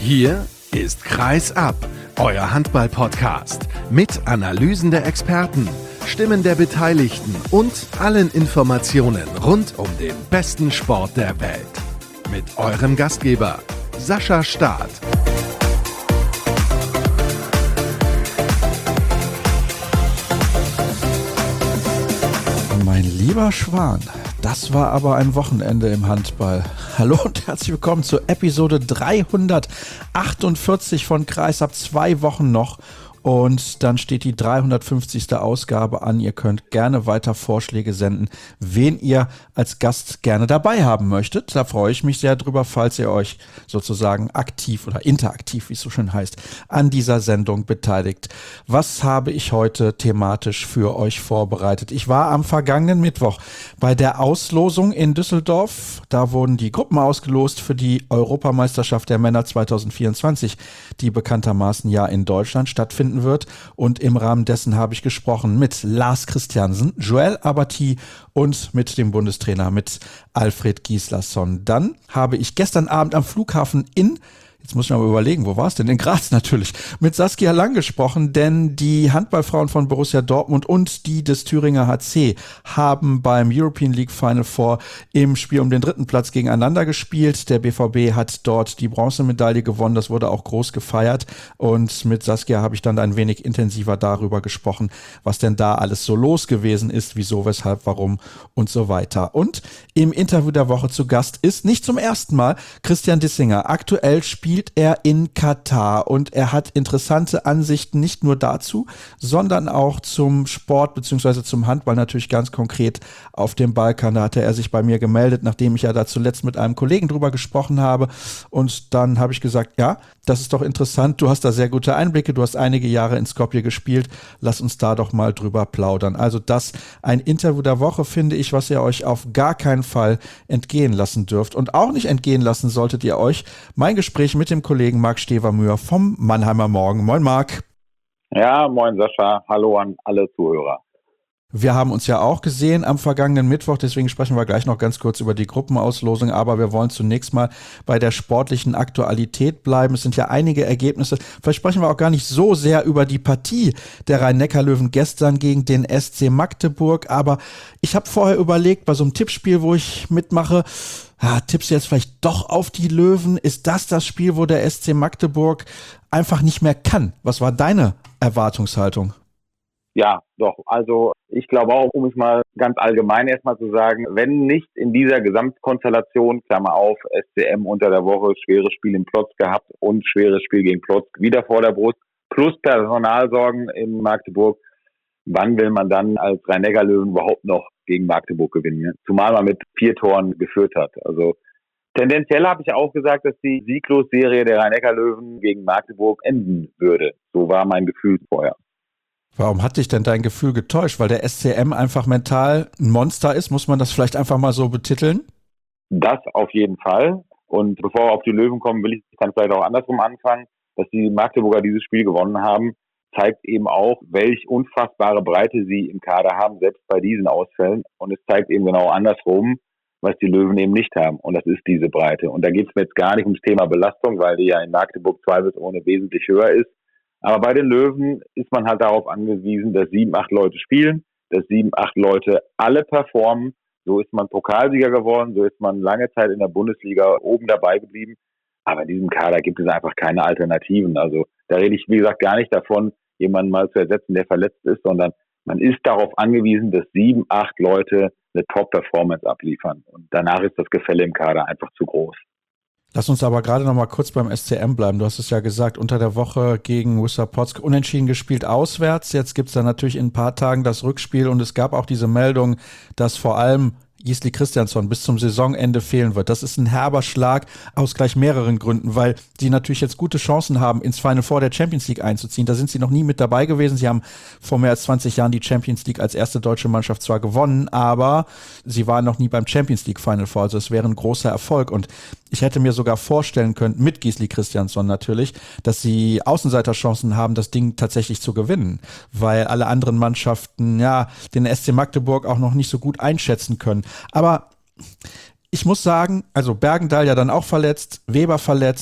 Hier ist Kreis ab, euer Handball-Podcast mit Analysen der Experten, Stimmen der Beteiligten und allen Informationen rund um den besten Sport der Welt. Mit eurem Gastgeber Sascha Staat. Mein lieber Schwan, das war aber ein Wochenende im Handball. Hallo und herzlich willkommen zur Episode 348 von Kreis ab, 2 Wochen noch. Und dann steht die 350. Ausgabe an. Ihr könnt gerne weiter Vorschläge senden, wen ihr als Gast gerne dabei haben möchtet. Da freue ich mich sehr drüber, falls ihr euch sozusagen aktiv oder interaktiv, wie es so schön heißt, an dieser Sendung beteiligt. Was habe ich heute thematisch für euch vorbereitet? Ich war am vergangenen Mittwoch bei der Auslosung in Düsseldorf. Da wurden die Gruppen ausgelost für die Europameisterschaft der Männer 2024, die bekanntermaßen ja in Deutschland stattfinden wird. Und im Rahmen dessen habe ich gesprochen mit Lars Christiansen, Joel Abbati und mit dem Bundestrainer, mit Alfred Gislason. Dann habe ich gestern Abend am Flughafen jetzt muss ich mal überlegen, wo war es denn? In Graz natürlich. Mit Saskia Lang gesprochen, denn die Handballfrauen von Borussia Dortmund und die des Thüringer HC haben beim European League Final Four im Spiel um den 3. Platz gegeneinander gespielt. Der BVB hat dort die Bronzemedaille gewonnen. Das wurde auch groß gefeiert. Und mit Saskia habe ich dann ein wenig intensiver darüber gesprochen, was denn da alles so los gewesen ist, wieso, weshalb, warum und so weiter. Und im Interview der Woche zu Gast ist nicht zum ersten Mal Christian Dissinger. Aktuell spielt er in Katar und er hat interessante Ansichten nicht nur dazu, sondern auch zum Sport bzw. zum Handball natürlich ganz konkret auf dem Balkan. Da hatte er sich bei mir gemeldet, nachdem ich ja da zuletzt mit einem Kollegen drüber gesprochen habe, und dann habe ich gesagt, ja, das ist doch interessant, du hast da sehr gute Einblicke, du hast einige Jahre in Skopje gespielt, lass uns da doch mal drüber plaudern. Also das, ein Interview der Woche, finde ich, was ihr euch auf gar keinen Fall entgehen lassen dürft, und auch nicht entgehen lassen solltet ihr euch mein Gespräch mit dem Kollegen Marc Stevermühr vom Mannheimer Morgen. Moin Marc. Ja, moin Sascha, hallo an alle Zuhörer. Wir haben uns ja auch gesehen am vergangenen Mittwoch, deswegen sprechen wir gleich noch ganz kurz über die Gruppenauslosung, aber wir wollen zunächst mal bei der sportlichen Aktualität bleiben. Es sind ja einige Ergebnisse. Vielleicht sprechen wir auch gar nicht so sehr über die Partie der Rhein-Neckar-Löwen gestern gegen den SC Magdeburg, aber ich habe vorher überlegt, bei so einem Tippspiel, wo ich mitmache, tippst du jetzt vielleicht doch auf die Löwen? Ist das Spiel, wo der SC Magdeburg einfach nicht mehr kann? Was war deine Erwartungshaltung? Ja, doch. Also ich glaube auch, um es mal ganz allgemein erstmal zu sagen, wenn nicht in dieser Gesamtkonstellation, Klammer auf, SCM unter der Woche, schweres Spiel in Plotzk gehabt und schweres Spiel gegen Plotzk wieder vor der Brust, plus Personalsorgen in Magdeburg, wann will man dann als Rhein-Neckar-Löwen überhaupt noch gegen Magdeburg gewinnen? Ne? Zumal man mit 4 Toren geführt hat. Also tendenziell habe ich auch gesagt, dass die Sieglosserie der Rhein-Neckar-Löwen gegen Magdeburg enden würde. So war mein Gefühl vorher. Warum hat dich denn dein Gefühl getäuscht? Weil der SCM einfach mental ein Monster ist? Muss man das vielleicht einfach mal so betiteln? Das auf jeden Fall. Und bevor wir auf die Löwen kommen, will ich dann vielleicht auch andersrum anfangen. Dass die Magdeburger dieses Spiel gewonnen haben, zeigt eben auch, welch unfassbare Breite sie im Kader haben, selbst bei diesen Ausfällen. Und es zeigt eben genau andersrum, was die Löwen eben nicht haben. Und das ist diese Breite. Und da geht es mir jetzt gar nicht ums Thema Belastung, weil die ja in Magdeburg zweifelsohne wesentlich höher ist. Aber bei den Löwen ist man halt darauf angewiesen, dass 7, 8 Leute spielen, dass 7, 8 Leute alle performen. So ist man Pokalsieger geworden, so ist man lange Zeit in der Bundesliga oben dabei geblieben. Aber in diesem Kader gibt es einfach keine Alternativen. Also da rede ich, wie gesagt, gar nicht davon, jemanden mal zu ersetzen, der verletzt ist, sondern man ist darauf angewiesen, dass 7, 8 Leute eine Top-Performance abliefern. Und danach ist das Gefälle im Kader einfach zu groß. Lass uns aber gerade noch mal kurz beim SCM bleiben. Du hast es ja gesagt, unter der Woche gegen Wisła Płock unentschieden gespielt auswärts. Jetzt gibt es dann natürlich in ein paar Tagen das Rückspiel, und es gab auch diese Meldung, dass vor allem Gisli Kristjansson bis zum Saisonende fehlen wird. Das ist ein herber Schlag aus gleich mehreren Gründen, weil sie natürlich jetzt gute Chancen haben, ins Final Four der Champions League einzuziehen. Da sind sie noch nie mit dabei gewesen. Sie haben vor mehr als 20 Jahren die Champions League als erste deutsche Mannschaft zwar gewonnen, aber sie waren noch nie beim Champions League Final Four. Also es wäre ein großer Erfolg, und ich hätte mir sogar vorstellen können, mit Gisli Kristjansson natürlich, dass sie Außenseiterchancen haben, das Ding tatsächlich zu gewinnen, weil alle anderen Mannschaften ja den SC Magdeburg auch noch nicht so gut einschätzen können. Aber ich muss sagen, also Bergendahl ja dann auch verletzt, Weber verletzt,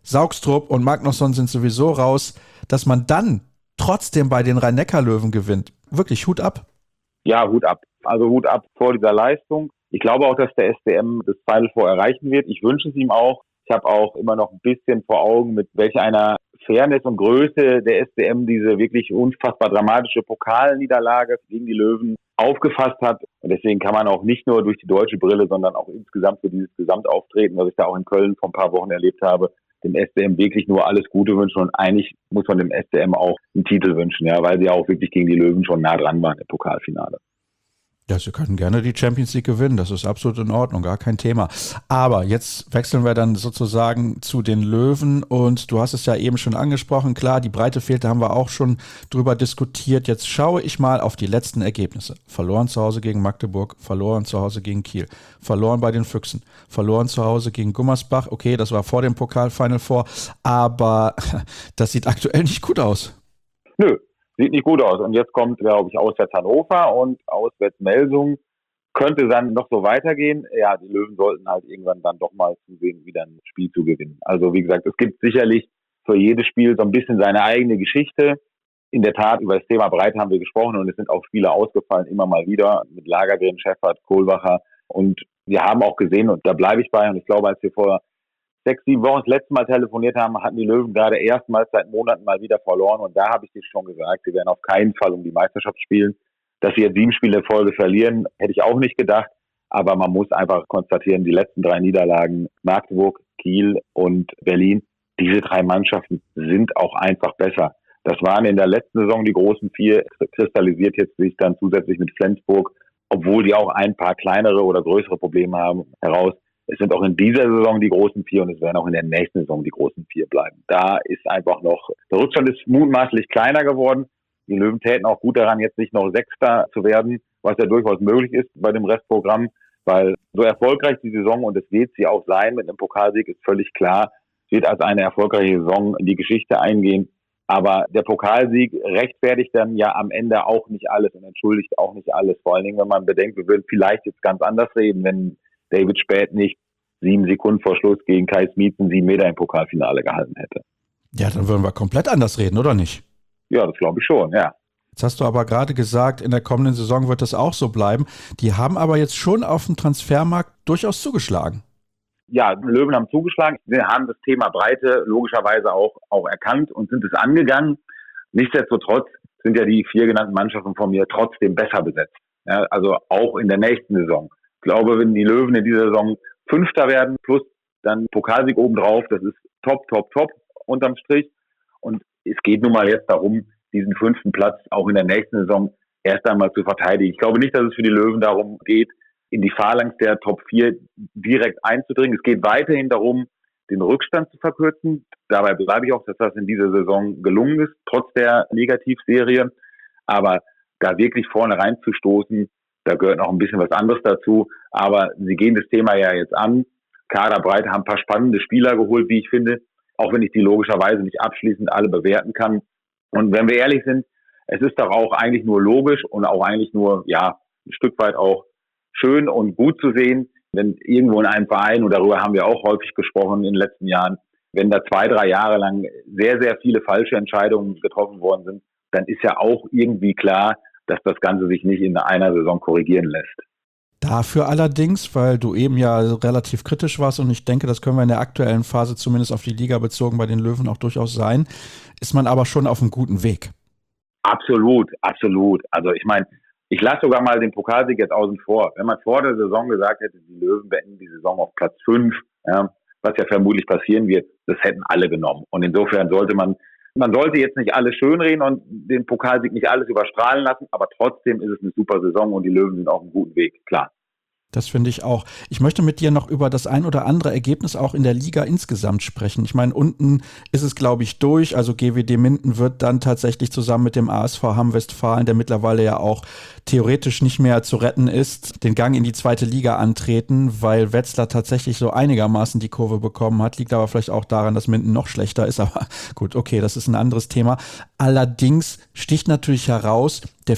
Saugstrup und Magnusson sind sowieso raus, dass man dann trotzdem bei den Rhein-Neckar-Löwen gewinnt. Wirklich Hut ab. Ja, Hut ab. Also Hut ab vor dieser Leistung. Ich glaube auch, dass der SCM das Final Four erreichen wird. Ich wünsche es ihm auch. Ich habe auch immer noch ein bisschen vor Augen, mit welch einer Fairness und Größe der SCM diese wirklich unfassbar dramatische Pokalniederlage gegen die Löwen aufgefasst hat. Und deswegen kann man auch nicht nur durch die deutsche Brille, sondern auch insgesamt für dieses Gesamtauftreten, was ich da auch in Köln vor ein paar Wochen erlebt habe, dem SCM wirklich nur alles Gute wünschen. Und eigentlich muss man dem SCM auch einen Titel wünschen, ja, weil sie auch wirklich gegen die Löwen schon nah dran waren im Pokalfinale. Ja, sie können gerne die Champions League gewinnen, das ist absolut in Ordnung, gar kein Thema. Aber jetzt wechseln wir dann sozusagen zu den Löwen und du hast es ja eben schon angesprochen, klar, die Breite fehlt, da haben wir auch schon drüber diskutiert. Jetzt schaue ich mal auf die letzten Ergebnisse. Verloren zu Hause gegen Magdeburg, verloren zu Hause gegen Kiel, verloren bei den Füchsen, verloren zu Hause gegen Gummersbach. Okay, das war vor dem Pokal-Final Four, aber das sieht aktuell nicht gut aus. Nö. Sieht nicht gut aus. Und jetzt kommt, glaube ich, auswärts Hannover und auswärts Melsungen. Könnte dann noch so weitergehen. Ja, die Löwen sollten halt irgendwann dann doch mal zusehen, wieder ein Spiel zu gewinnen. Also wie gesagt, es gibt sicherlich für jedes Spiel so ein bisschen seine eigene Geschichte. In der Tat, über das Thema Breite haben wir gesprochen und es sind auch Spieler ausgefallen, immer mal wieder, mit Lagergren, Schäffert, Kohlbacher. Und wir haben auch gesehen, und da bleibe ich bei, und ich glaube, als wir vor 6-7 Wochen das letzte Mal telefoniert haben, hatten die Löwen gerade erstmals seit Monaten mal wieder verloren. Und da habe ich dir schon gesagt, sie werden auf keinen Fall um die Meisterschaft spielen. Dass sie jetzt 7 Spiele in Folge verlieren, hätte ich auch nicht gedacht. Aber man muss einfach konstatieren, die letzten 3 Niederlagen, Magdeburg, Kiel und Berlin, diese 3 Mannschaften sind auch einfach besser. Das waren in der letzten Saison die großen 4, kristallisiert jetzt sich dann zusätzlich mit Flensburg, obwohl die auch ein paar kleinere oder größere Probleme haben, heraus. Es sind auch in dieser Saison die großen 4 und es werden auch in der nächsten Saison die großen 4 bleiben. Da ist einfach noch, der Rückstand ist mutmaßlich kleiner geworden. Die Löwen täten auch gut daran, jetzt nicht noch Sechster zu werden, was ja durchaus möglich ist bei dem Restprogramm, weil so erfolgreich die Saison, und es wird sie auch sein mit einem Pokalsieg, ist völlig klar, wird als eine erfolgreiche Saison in die Geschichte eingehen. Aber der Pokalsieg rechtfertigt dann ja am Ende auch nicht alles und entschuldigt auch nicht alles. Vor allen Dingen, wenn man bedenkt, wir würden vielleicht jetzt ganz anders reden, wenn David Späth nicht 7 Sekunden vor Schluss gegen Kai Smietzen 7 Meter im Pokalfinale gehalten hätte. Ja, dann würden wir komplett anders reden, oder nicht? Ja, das glaube ich schon, ja. Jetzt hast du aber gerade gesagt, in der kommenden Saison wird das auch so bleiben. Die haben aber jetzt schon auf dem Transfermarkt durchaus zugeschlagen. Ja, die Löwen haben zugeschlagen. Wir haben das Thema Breite logischerweise auch erkannt und sind es angegangen. Nichtsdestotrotz sind ja die 4 genannten Mannschaften von mir trotzdem besser besetzt. Ja, also auch in der nächsten Saison. Ich glaube, wenn die Löwen in dieser Saison 5. werden, plus dann Pokalsieg obendrauf, das ist top unterm Strich. Und es geht nun mal jetzt darum, diesen 5. Platz auch in der nächsten Saison erst einmal zu verteidigen. Ich glaube nicht, dass es für die Löwen darum geht, in die Phalanx der Top 4 direkt einzudringen. Es geht weiterhin darum, den Rückstand zu verkürzen. Dabei bleibe ich auch, dass das in dieser Saison gelungen ist, trotz der Negativserie. Aber da wirklich vorne reinzustoßen, da gehört noch ein bisschen was anderes dazu. Aber sie gehen das Thema ja jetzt an. Kaderbreite haben ein paar spannende Spieler geholt, wie ich finde. Auch wenn ich die logischerweise nicht abschließend alle bewerten kann. Und wenn wir ehrlich sind, es ist doch auch eigentlich nur logisch und auch eigentlich nur, ja, ein Stück weit auch schön und gut zu sehen, wenn irgendwo in einem Verein, und darüber haben wir auch häufig gesprochen in den letzten Jahren, wenn da 2-3 Jahre lang sehr, sehr viele falsche Entscheidungen getroffen worden sind, dann ist ja auch irgendwie klar, dass das Ganze sich nicht in einer Saison korrigieren lässt. Dafür allerdings, weil du eben ja relativ kritisch warst und ich denke, das können wir in der aktuellen Phase zumindest auf die Liga bezogen bei den Löwen auch durchaus sein, ist man aber schon auf einem guten Weg. Absolut. Also ich meine, ich lasse sogar mal den Pokalsieg jetzt außen vor. Wenn man vor der Saison gesagt hätte, die Löwen beenden die Saison auf Platz 5, ja, was ja vermutlich passieren wird, das hätten alle genommen. Und insofern sollte man sollte jetzt nicht alles schönreden und den Pokalsieg nicht alles überstrahlen lassen, aber trotzdem ist es eine super Saison und die Löwen sind auf einem guten Weg, klar. Das finde ich auch. Ich möchte mit dir noch über das ein oder andere Ergebnis auch in der Liga insgesamt sprechen. Ich meine, unten ist es, glaube ich, durch. Also GWD Minden wird dann tatsächlich zusammen mit dem ASV Hamm-Westfalen, der mittlerweile ja auch theoretisch nicht mehr zu retten ist, den Gang in die 2. Liga antreten, weil Wetzlar tatsächlich so einigermaßen die Kurve bekommen hat. Liegt aber vielleicht auch daran, dass Minden noch schlechter ist. Aber gut, okay, das ist ein anderes Thema. Allerdings sticht natürlich heraus der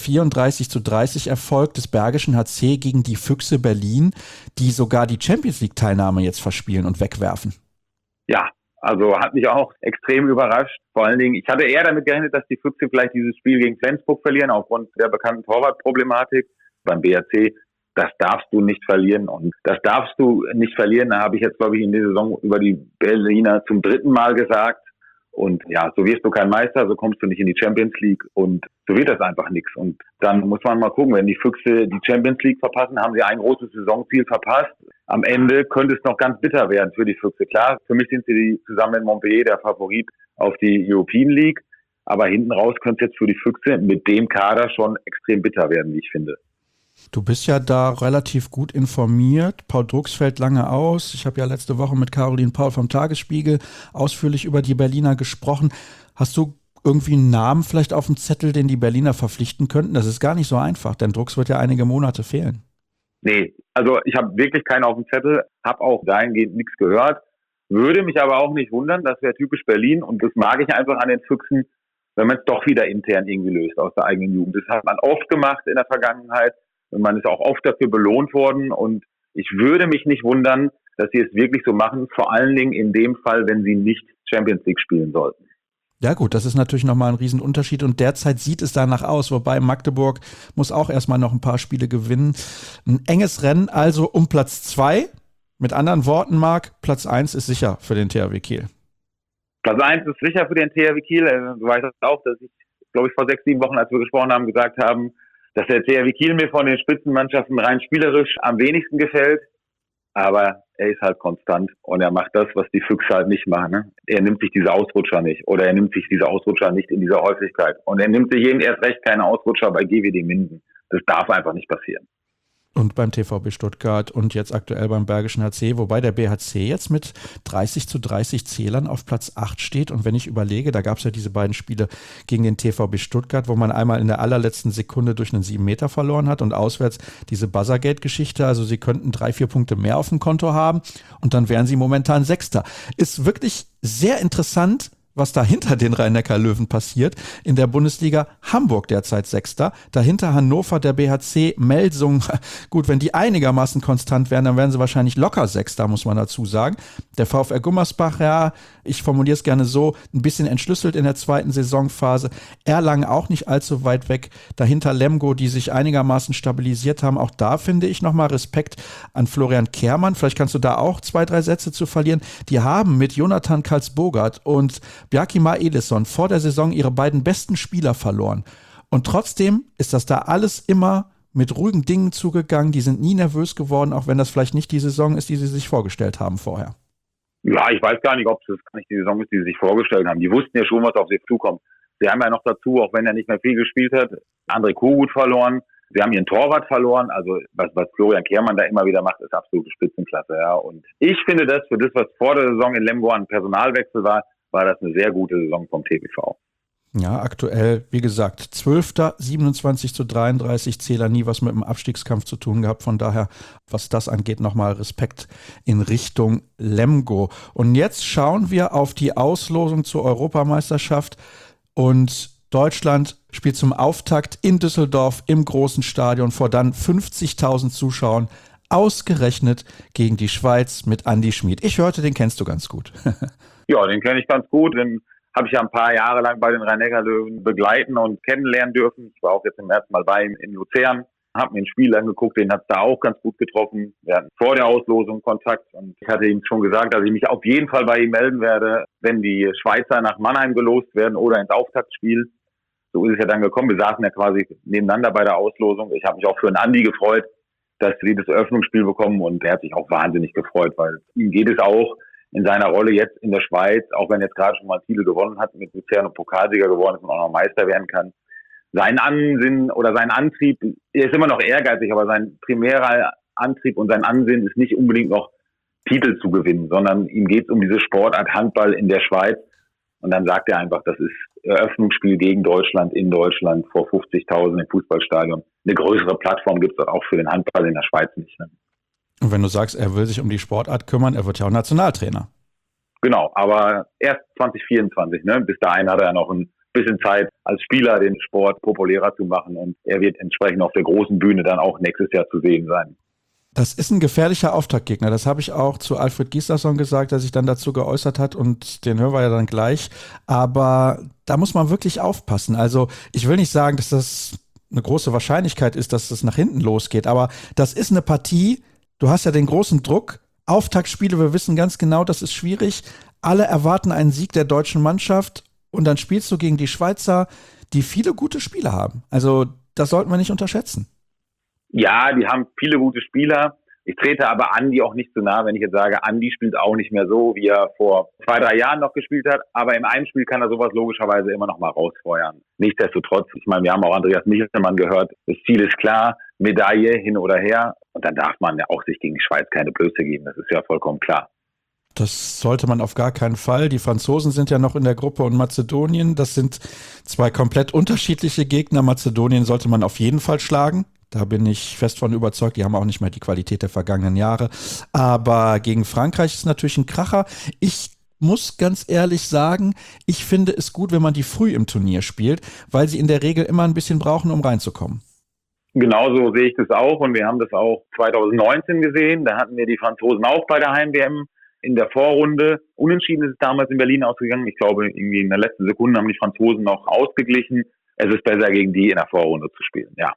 34:30 Erfolg des Bergischen HC gegen die Füchse Berlin, die sogar die Champions League Teilnahme jetzt verspielen und wegwerfen. Ja, Also hat mich auch extrem überrascht. Vor allen Dingen, ich hatte eher damit gerechnet, dass die Füchse vielleicht dieses Spiel gegen Flensburg verlieren, aufgrund der bekannten Torwartproblematik. Beim BRC, das darfst du nicht verlieren. Und das darfst du nicht verlieren, da habe ich jetzt, glaube ich, in der Saison über die Berliner zum 3. Mal gesagt. Und ja, so wirst du kein Meister, so kommst du nicht in die Champions League und so wird das einfach nichts. Und dann muss man mal gucken, wenn die Füchse die Champions League verpassen, haben sie ein großes Saisonziel verpasst. Am Ende könnte es noch ganz bitter werden für die Füchse. Klar, für mich sind sie zusammen mit Montpellier der Favorit auf die European League. Aber hinten raus könnte es jetzt für die Füchse mit dem Kader schon extrem bitter werden, wie ich finde. Du bist ja da relativ gut informiert. Paul Drucks fällt lange aus. Ich habe ja letzte Woche mit Caroline Paul vom Tagesspiegel ausführlich über die Berliner gesprochen. Hast du irgendwie einen Namen vielleicht auf dem Zettel, den die Berliner verpflichten könnten? Das ist gar nicht so einfach, denn Drucks wird ja einige Monate fehlen. Nee, also ich habe wirklich keinen auf dem Zettel, habe auch dahingehend nichts gehört. Würde mich aber auch nicht wundern, das wäre typisch Berlin und das mag ich einfach an den Füchsen, wenn man es doch wieder intern irgendwie löst aus der eigenen Jugend. Das hat man oft gemacht in der Vergangenheit. Und man ist auch oft dafür belohnt worden und ich würde mich nicht wundern, dass sie es wirklich so machen, vor allen Dingen in dem Fall, wenn sie nicht Champions League spielen sollten. Ja gut, das ist natürlich nochmal ein Riesenunterschied und derzeit sieht es danach aus, wobei Magdeburg muss auch erstmal noch ein paar Spiele gewinnen. Ein enges Rennen also um Platz 2. Mit anderen Worten, Marc, Platz 1 ist sicher für den THW Kiel. Platz 1 ist sicher für den THW Kiel. Du weißt auch, dass ich, glaube ich, vor 6-7 Wochen, als wir gesprochen haben, gesagt haben, dass der THW Kiel mir von den Spitzenmannschaften rein spielerisch am wenigsten gefällt. Aber er ist halt konstant und er macht das, was die Füchse halt nicht machen. Ne? Er nimmt sich diese Ausrutscher nicht oder er nimmt sich diese Ausrutscher nicht in dieser Häufigkeit. Und er nimmt sich eben erst recht keine Ausrutscher bei GWD Minden. Das darf einfach nicht passieren. Und beim TVB Stuttgart und jetzt aktuell beim Bergischen HC, wobei der BHC jetzt mit 30:30 Zählern auf Platz 8 steht. Und wenn ich überlege, da gab es ja diese beiden Spiele gegen den TVB Stuttgart, wo man einmal in der allerletzten Sekunde durch einen 7 Meter verloren hat und auswärts diese Buzzergate-Geschichte. Also sie könnten 3-4 Punkte mehr auf dem Konto haben und dann wären sie momentan Sechster. Ist wirklich sehr interessant, was da hinter den Rhein-Neckar-Löwen passiert. In der Bundesliga Hamburg derzeit Sechster, dahinter Hannover, der BHC, Melsung. Gut, wenn die einigermaßen konstant wären, dann wären sie wahrscheinlich locker Sechster, muss man dazu sagen. Der VfR Gummersbach, ja, ich formuliere es gerne so, ein bisschen entschlüsselt in der zweiten Saisonphase. Erlangen auch nicht allzu weit weg. Dahinter Lemgo, die sich einigermaßen stabilisiert haben. Auch da finde ich nochmal Respekt an Florian Kehrmann. Vielleicht kannst du da auch 2-3 Sätze zu verlieren. Die haben mit Jonathan Karlsbogart und Bjarki Elisson vor der Saison ihre beiden besten Spieler verloren. Und trotzdem ist das da alles immer mit ruhigen Dingen zugegangen. Die sind nie nervös geworden, auch wenn das vielleicht nicht die Saison ist, die sie sich vorgestellt haben vorher. Ja, ich weiß gar nicht, ob das gar nicht die Saison ist, die sie sich vorgestellt haben. Die wussten ja schon, was auf sie zukommt. Sie haben ja noch dazu, auch wenn er nicht mehr viel gespielt hat, André Kogut verloren. Sie haben ihren Torwart verloren. Also was Florian Kehrmann da immer wieder macht, ist absolute Spitzenklasse. Ja. Und ich finde das, für das, was vor der Saison in Lemgo ein Personalwechsel war das eine sehr gute Saison vom TBV. Ja, aktuell, wie gesagt, 12. 27:33 Zähler, nie was mit dem Abstiegskampf zu tun gehabt. Von daher, was das angeht, nochmal Respekt in Richtung Lemgo. Und jetzt schauen wir auf die Auslosung zur Europameisterschaft. Und Deutschland spielt zum Auftakt in Düsseldorf im großen Stadion vor dann 50.000 Zuschauern. Ausgerechnet gegen die Schweiz mit Andi Schmid. Ich hörte, den kennst du ganz gut. Ja, den kenne ich ganz gut. Den habe ich ja ein paar Jahre lang bei den Rhein-Neckar-Löwen begleiten und kennenlernen dürfen. Ich war auch jetzt zum ersten Mal bei ihm in Luzern, habe mir ein Spiel angeguckt, den hat es da auch ganz gut getroffen. Wir hatten vor der Auslosung Kontakt und ich hatte ihm schon gesagt, dass ich mich auf jeden Fall bei ihm melden werde, wenn die Schweizer nach Mannheim gelost werden oder ins Auftaktspiel. So ist es ja dann gekommen. Wir saßen ja quasi nebeneinander bei der Auslosung. Ich habe mich auch für den Andi gefreut, dass sie das Eröffnungsspiel bekommen und er hat sich auch wahnsinnig gefreut, weil ihm geht es auch in seiner Rolle jetzt in der Schweiz, auch wenn er jetzt gerade schon mal einen Titel gewonnen hat, mit Luzern und Pokalsieger geworden ist und auch noch Meister werden kann. Sein Ansinnen oder sein Antrieb, er ist immer noch ehrgeizig, aber sein primärer Antrieb und sein Ansinnen ist nicht unbedingt noch Titel zu gewinnen, sondern ihm geht es um diese Sportart Handball in der Schweiz. Und dann sagt er einfach, das ist Eröffnungsspiel gegen Deutschland in Deutschland vor 50.000 im Fußballstadion. Eine größere Plattform gibt es auch für den Handball in der Schweiz nicht. Ne? Und wenn du sagst, er will sich um die Sportart kümmern, er wird ja auch Nationaltrainer. Genau, aber erst 2024. Ne? Bis dahin hat er ja noch ein bisschen Zeit, als Spieler den Sport populärer zu machen. Und er wird entsprechend auf der großen Bühne dann auch nächstes Jahr zu sehen sein. Das ist ein gefährlicher Auftaktgegner. Das habe ich auch zu Alfred Gislason gesagt, der sich dann dazu geäußert hat und den hören wir ja dann gleich. Aber da muss man wirklich aufpassen. Also ich will nicht sagen, dass das eine große Wahrscheinlichkeit ist, dass das nach hinten losgeht. Aber das ist eine Partie, du hast ja den großen Druck. Auftaktspiele, wir wissen ganz genau, das ist schwierig. Alle erwarten einen Sieg der deutschen Mannschaft und dann spielst du gegen die Schweizer, die viele gute Spieler haben. Also das sollten wir nicht unterschätzen. Ja, die haben viele gute Spieler. Ich trete aber Andi auch nicht zu nahe, wenn ich jetzt sage, Andi spielt auch nicht mehr so, wie er vor 2-3 Jahren noch gespielt hat. Aber im einen Spiel kann er sowas logischerweise immer noch mal rausfeuern. Nichtsdestotrotz, ich meine, wir haben auch Andreas Michelmann gehört, das Ziel ist klar, Medaille hin oder her. Und dann darf man ja auch sich gegen die Schweiz keine Blöße geben. Das ist ja vollkommen klar. Das sollte man auf gar keinen Fall. Die Franzosen sind ja noch in der Gruppe und Mazedonien. Das sind zwei komplett unterschiedliche Gegner. Mazedonien sollte man auf jeden Fall schlagen. Da bin ich fest von überzeugt. Die haben auch nicht mehr die Qualität der vergangenen Jahre. Aber gegen Frankreich ist natürlich ein Kracher. Ich muss ganz ehrlich sagen, ich finde es gut, wenn man die früh im Turnier spielt, weil sie in der Regel immer ein bisschen brauchen, um reinzukommen. Genauso sehe ich das auch. Und wir haben das auch 2019 gesehen. Da hatten wir die Franzosen auch bei der Heim-WM in der Vorrunde. Unentschieden ist es damals in Berlin ausgegangen. Ich glaube, irgendwie in der letzten Sekunde haben die Franzosen noch ausgeglichen. Es ist besser, gegen die in der Vorrunde zu spielen, ja.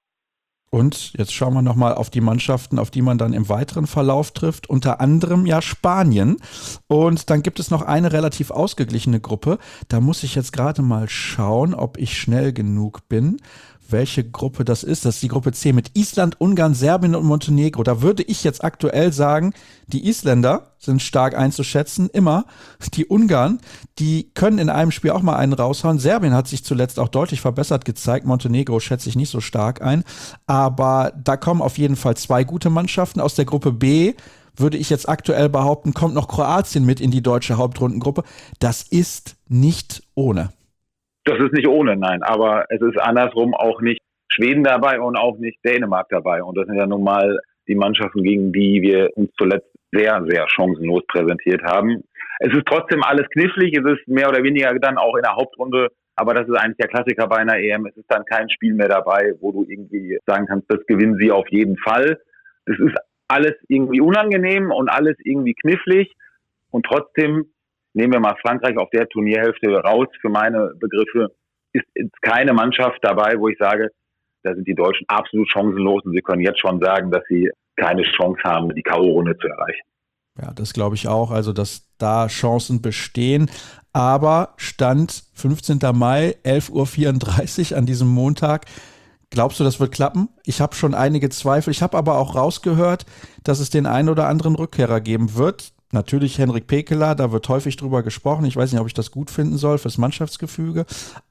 Und jetzt schauen wir nochmal auf die Mannschaften, auf die man dann im weiteren Verlauf trifft. Unter anderem ja Spanien. Und dann gibt es noch eine relativ ausgeglichene Gruppe. Da muss ich jetzt gerade mal schauen, ob ich schnell genug bin, welche Gruppe das ist. Das ist die Gruppe C mit Island, Ungarn, Serbien und Montenegro. Da würde ich jetzt aktuell sagen, die Isländer sind stark einzuschätzen, immer. Die Ungarn, die können in einem Spiel auch mal einen raushauen. Serbien hat sich zuletzt auch deutlich verbessert gezeigt. Montenegro schätze ich nicht so stark ein. Aber da kommen auf jeden Fall zwei gute Mannschaften. Aus der Gruppe B würde ich jetzt aktuell behaupten, kommt noch Kroatien mit in die deutsche Hauptrundengruppe. Das ist nicht ohne. Das ist nicht ohne, nein. Aber es ist andersrum auch nicht Schweden dabei und auch nicht Dänemark dabei. Und das sind ja nun mal die Mannschaften, gegen die wir uns zuletzt sehr, sehr chancenlos präsentiert haben. Es ist trotzdem alles knifflig. Es ist mehr oder weniger dann auch in der Hauptrunde. Aber das ist eigentlich der Klassiker bei einer EM. Es ist dann kein Spiel mehr dabei, wo du irgendwie sagen kannst, das gewinnen sie auf jeden Fall. Das ist alles irgendwie unangenehm und alles irgendwie knifflig. Und trotzdem, nehmen wir mal Frankreich auf der Turnierhälfte raus, für meine Begriffe, ist keine Mannschaft dabei, wo ich sage, da sind die Deutschen absolut chancenlos und sie können jetzt schon sagen, dass sie keine Chance haben, die K.O.-Runde zu erreichen. Ja, das glaube ich auch, also dass da Chancen bestehen. Aber Stand 15. Mai, 11:34 Uhr an diesem Montag. Glaubst du, das wird klappen? Ich habe schon einige Zweifel. Ich habe aber auch rausgehört, dass es den einen oder anderen Rückkehrer geben wird. Natürlich Henrik Pekeler, da wird häufig drüber gesprochen. Ich weiß nicht, ob ich das gut finden soll fürs Mannschaftsgefüge.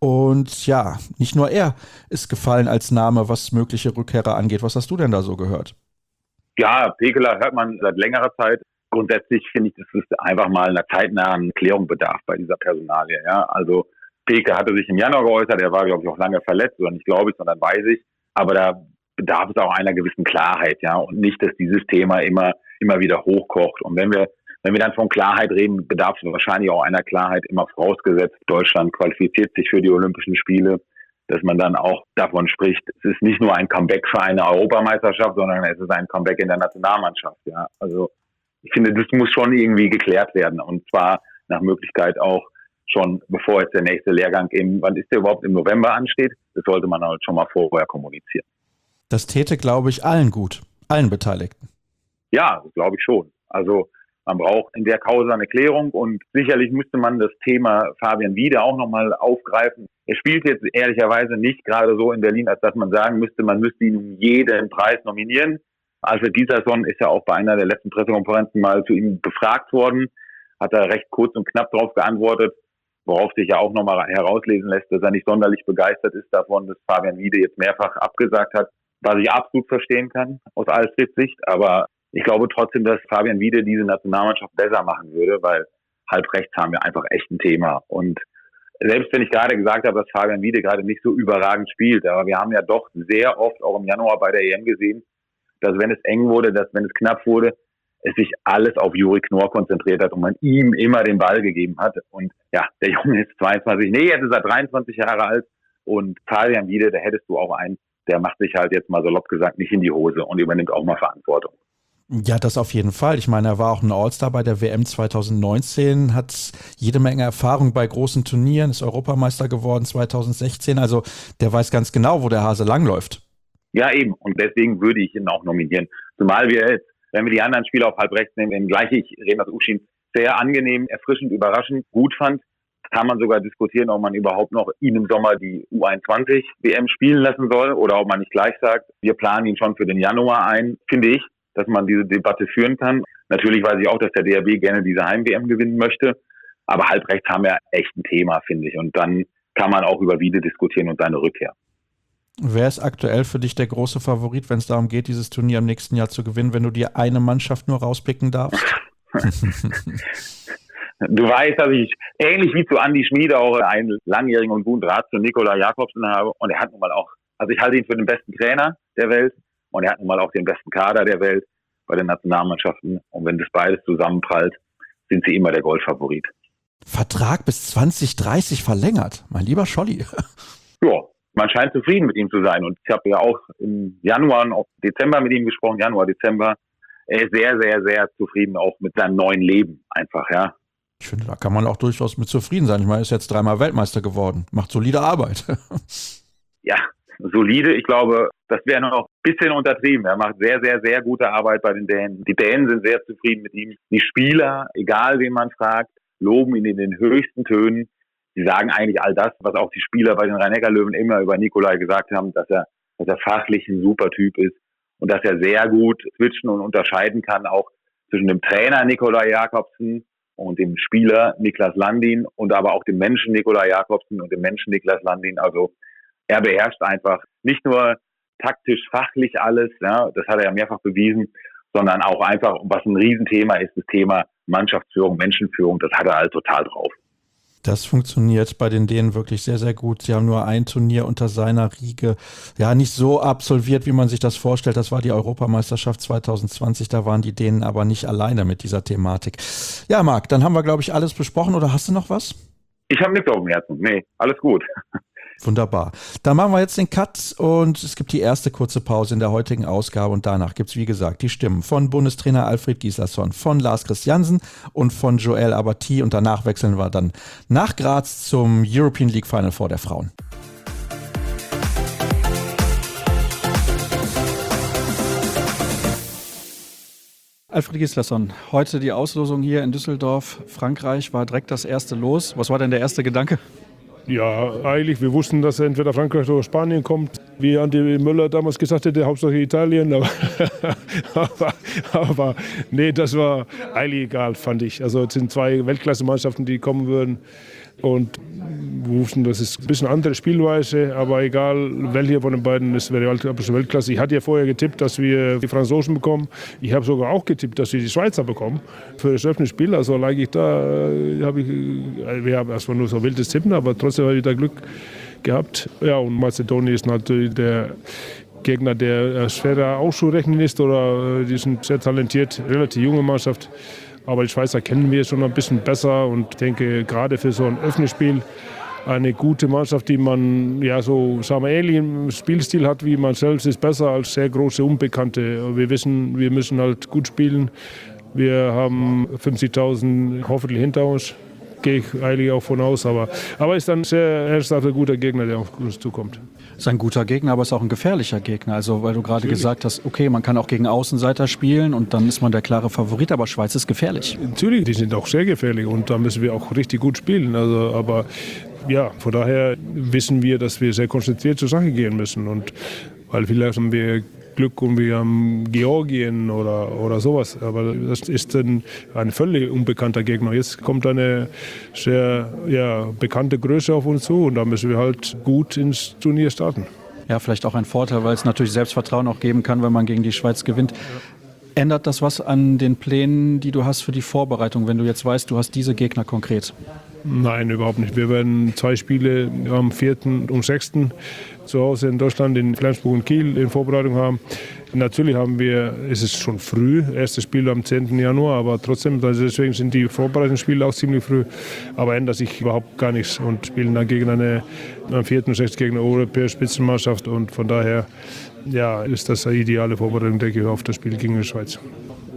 Und ja, nicht nur er ist gefallen als Name, was mögliche Rückkehrer angeht. Was hast du denn da so gehört? Ja, Pekeler hört man seit längerer Zeit. Grundsätzlich finde ich, dass es einfach mal einer zeitnahen Klärung bedarf bei dieser Personalie. Ja, also Peke hatte sich im Januar geäußert. Er war, glaube ich, auch lange verletzt, oder nicht glaube ich, sondern weiß ich. Aber da bedarf es auch einer gewissen Klarheit, ja, und nicht, dass dieses Thema immer wieder hochkocht. Und wenn wir dann von Klarheit reden, bedarf es wahrscheinlich auch einer Klarheit, immer vorausgesetzt, Deutschland qualifiziert sich für die Olympischen Spiele, dass man dann auch davon spricht, es ist nicht nur ein Comeback für eine Europameisterschaft, sondern es ist ein Comeback in der Nationalmannschaft. Ja, also ich finde, das muss schon irgendwie geklärt werden, und zwar nach Möglichkeit auch schon, bevor jetzt der nächste Lehrgang wann ist der überhaupt, im November ansteht. Das sollte man halt schon mal vorher kommunizieren. Das täte, glaube ich, allen gut, allen Beteiligten. Ja, das glaube ich schon. Also man braucht in der Causa eine Klärung, und sicherlich müsste man das Thema Fabian Wiede auch nochmal aufgreifen. Er spielt jetzt ehrlicherweise nicht gerade so in Berlin, als dass man sagen müsste, man müsste ihn um jeden Preis nominieren. Alfred Gislason ist ja auch bei einer der letzten Pressekonferenzen mal zu ihm befragt worden, hat er recht kurz und knapp darauf geantwortet, worauf sich ja auch nochmal herauslesen lässt, dass er nicht sonderlich begeistert ist davon, dass Fabian Wiede jetzt mehrfach abgesagt hat, was ich absolut verstehen kann aus Alfreds Sicht. Aber ich glaube trotzdem, dass Fabian Wiede diese Nationalmannschaft besser machen würde, weil halb rechts haben wir einfach echt ein Thema. Und selbst wenn ich gerade gesagt habe, dass Fabian Wiede gerade nicht so überragend spielt, aber wir haben ja doch sehr oft auch im Januar bei der EM gesehen, dass wenn es eng wurde, dass wenn es knapp wurde, es sich alles auf Juri Knorr konzentriert hat und man ihm immer den Ball gegeben hat. Und ja, der Junge ist 22, jetzt ist er 23 Jahre alt, und Fabian Wiede, da hättest du auch einen, der macht sich halt jetzt mal salopp gesagt nicht in die Hose und übernimmt auch mal Verantwortung. Ja, das auf jeden Fall. Ich meine, er war auch ein All-Star bei der WM 2019, hat jede Menge Erfahrung bei großen Turnieren, ist Europameister geworden 2016. Also der weiß ganz genau, wo der Hase langläuft. Ja, eben. Und deswegen würde ich ihn auch nominieren. Zumal wir jetzt, wenn wir die anderen Spieler auf halb rechts nehmen, wenngleich ich Renas Uschin sehr angenehm, erfrischend, überraschend gut fand, kann man sogar diskutieren, ob man überhaupt noch ihn im Sommer die U21 WM spielen lassen soll oder ob man nicht gleich sagt, wir planen ihn schon für den Januar ein, finde ich, dass man diese Debatte führen kann. Natürlich weiß ich auch, dass der DRB gerne diese Heim-WM gewinnen möchte, aber halb rechts haben wir echt ein Thema, finde ich. Und dann kann man auch über Wiede diskutieren und seine Rückkehr. Wer ist aktuell für dich der große Favorit, wenn es darum geht, dieses Turnier im nächsten Jahr zu gewinnen, wenn du dir eine Mannschaft nur rauspicken darfst? Du weißt, dass ich ähnlich wie zu Andi Schmid auch einen langjährigen und guten Draht zu Nikolai Jakobsen habe. Und er hat nun mal auch, also ich halte ihn für den besten Trainer der Welt und er hat nun mal auch den besten Kader der Welt bei den Nationalmannschaften. Und wenn das beides zusammenprallt, sind sie immer der Goldfavorit. Vertrag bis 2030 verlängert, mein lieber Scholli. Ja, man scheint zufrieden mit ihm zu sein. Und ich habe ja auch im Januar und Dezember mit ihm gesprochen, Januar, Dezember. Er ist sehr, sehr, sehr zufrieden auch mit seinem neuen Leben einfach, ja. Ich finde, da kann man auch durchaus mit zufrieden sein. Ich meine, er ist jetzt 3-mal Weltmeister geworden, macht solide Arbeit. Ja, solide. Ich glaube, das wäre noch ein bisschen untertrieben. Er macht sehr, sehr, sehr gute Arbeit bei den Dänen. Die Dänen sind sehr zufrieden mit ihm. Die Spieler, egal wen man fragt, loben ihn in den höchsten Tönen. Sie sagen eigentlich all das, was auch die Spieler bei den Rhein-Neckar-Löwen immer über Nikolai gesagt haben, dass er fachlich ein super Typ ist und dass er sehr gut switchen und unterscheiden kann, auch zwischen dem Trainer Nikolai Jakobsen und dem Spieler Niklas Landin und aber auch dem Menschen Nikolai Jakobsen und dem Menschen Niklas Landin. Also er beherrscht einfach nicht nur taktisch, fachlich alles, ja, das hat er ja mehrfach bewiesen, sondern auch einfach, was ein Riesenthema ist, das Thema Mannschaftsführung, Menschenführung, das hat er halt total drauf. Das funktioniert bei den Dänen wirklich sehr, sehr gut. Sie haben nur ein Turnier unter seiner Riege, ja, nicht so absolviert, wie man sich das vorstellt. Das war die Europameisterschaft 2020. Da waren die Dänen aber nicht alleine mit dieser Thematik. Ja, Marc, dann haben wir, glaube ich, alles besprochen. Oder hast du noch was? Ich habe nichts auf dem Herzen. Nee, alles gut. Wunderbar. Dann machen wir jetzt den Cut und es gibt die erste kurze Pause in der heutigen Ausgabe und danach gibt es, wie gesagt, die Stimmen von Bundestrainer Alfred Gislason, von Lars Christiansen und von Joel Abati und danach wechseln wir dann nach Graz zum European League Final Four der Frauen. Alfred Gislason, heute die Auslosung hier in Düsseldorf. Frankreich war direkt das erste Los. Was war denn der erste Gedanke? Ja, eigentlich. Wir wussten, dass entweder Frankreich oder Spanien kommt. Wie Andi Möller damals gesagt hätte, Hauptsache Italien. Aber nee, das war eigentlich egal, fand ich. Also es sind zwei Weltklasse-Mannschaften, die kommen würden. Und wir wussten, das ist ein bisschen andere Spielweise, aber egal, welche von den beiden, es wäre Weltklasse. Ich hatte ja vorher getippt, dass wir die Franzosen bekommen. Ich habe sogar auch getippt, dass wir die Schweizer bekommen für das Öffnungsspiel. Also lag ich da, wir haben erstmal nur so wildes Tippen, aber trotzdem habe ich da Glück gehabt. Ja, und Mazedonien ist natürlich der Gegner, der schwerer auszurechnen ist, oder die sind sehr talentiert, relativ junge Mannschaft. Aber die Schweizer kennen wir schon ein bisschen besser und ich denke, gerade für so ein Öffnungsspiel eine gute Mannschaft, die man ja so, sagen wir, ähnlichen Spielstil hat wie man selbst, ist besser als sehr große Unbekannte. Wir wissen, wir müssen halt gut spielen. Wir haben 50.000 hoffentlich hinter uns, gehe ich eigentlich auch von aus. Aber ist ein sehr ernsthafter, guter Gegner, der auf uns zukommt. Ist ein guter Gegner, aber ist auch ein gefährlicher Gegner. Also weil du gerade gesagt hast, okay, man kann auch gegen Außenseiter spielen und dann ist man der klare Favorit, aber Schweiz ist gefährlich. Natürlich, die sind auch sehr gefährlich und da müssen wir auch richtig gut spielen. Also, aber ja, von daher wissen wir, dass wir sehr konzentriert zur Sache gehen müssen. Und weil vielleicht haben wir Glück und wir haben Georgien oder sowas. Aber das ist ein völlig unbekannter Gegner. Jetzt kommt eine sehr bekannte Größe auf uns zu und da müssen wir halt gut ins Turnier starten. Ja, vielleicht auch ein Vorteil, weil es natürlich Selbstvertrauen auch geben kann, wenn man gegen die Schweiz gewinnt. Ändert das was an den Plänen, die du hast für die Vorbereitung, wenn du jetzt weißt, du hast diese Gegner konkret? Nein, überhaupt nicht. Wir werden 2 Spiele am 4. und 6. zu Hause in Deutschland, in Flensburg und Kiel in Vorbereitung haben. Natürlich ist es schon früh, erstes Spiel am 10. Januar, aber trotzdem, deswegen sind die Vorbereitungsspiele auch ziemlich früh. Aber ändert sich überhaupt gar nichts und spielen dann gegen am 4. und 6. gegen eine europäische Spitzenmannschaft und von daher ist das eine ideale Vorbereitung, denke ich, auf das Spiel gegen die Schweiz.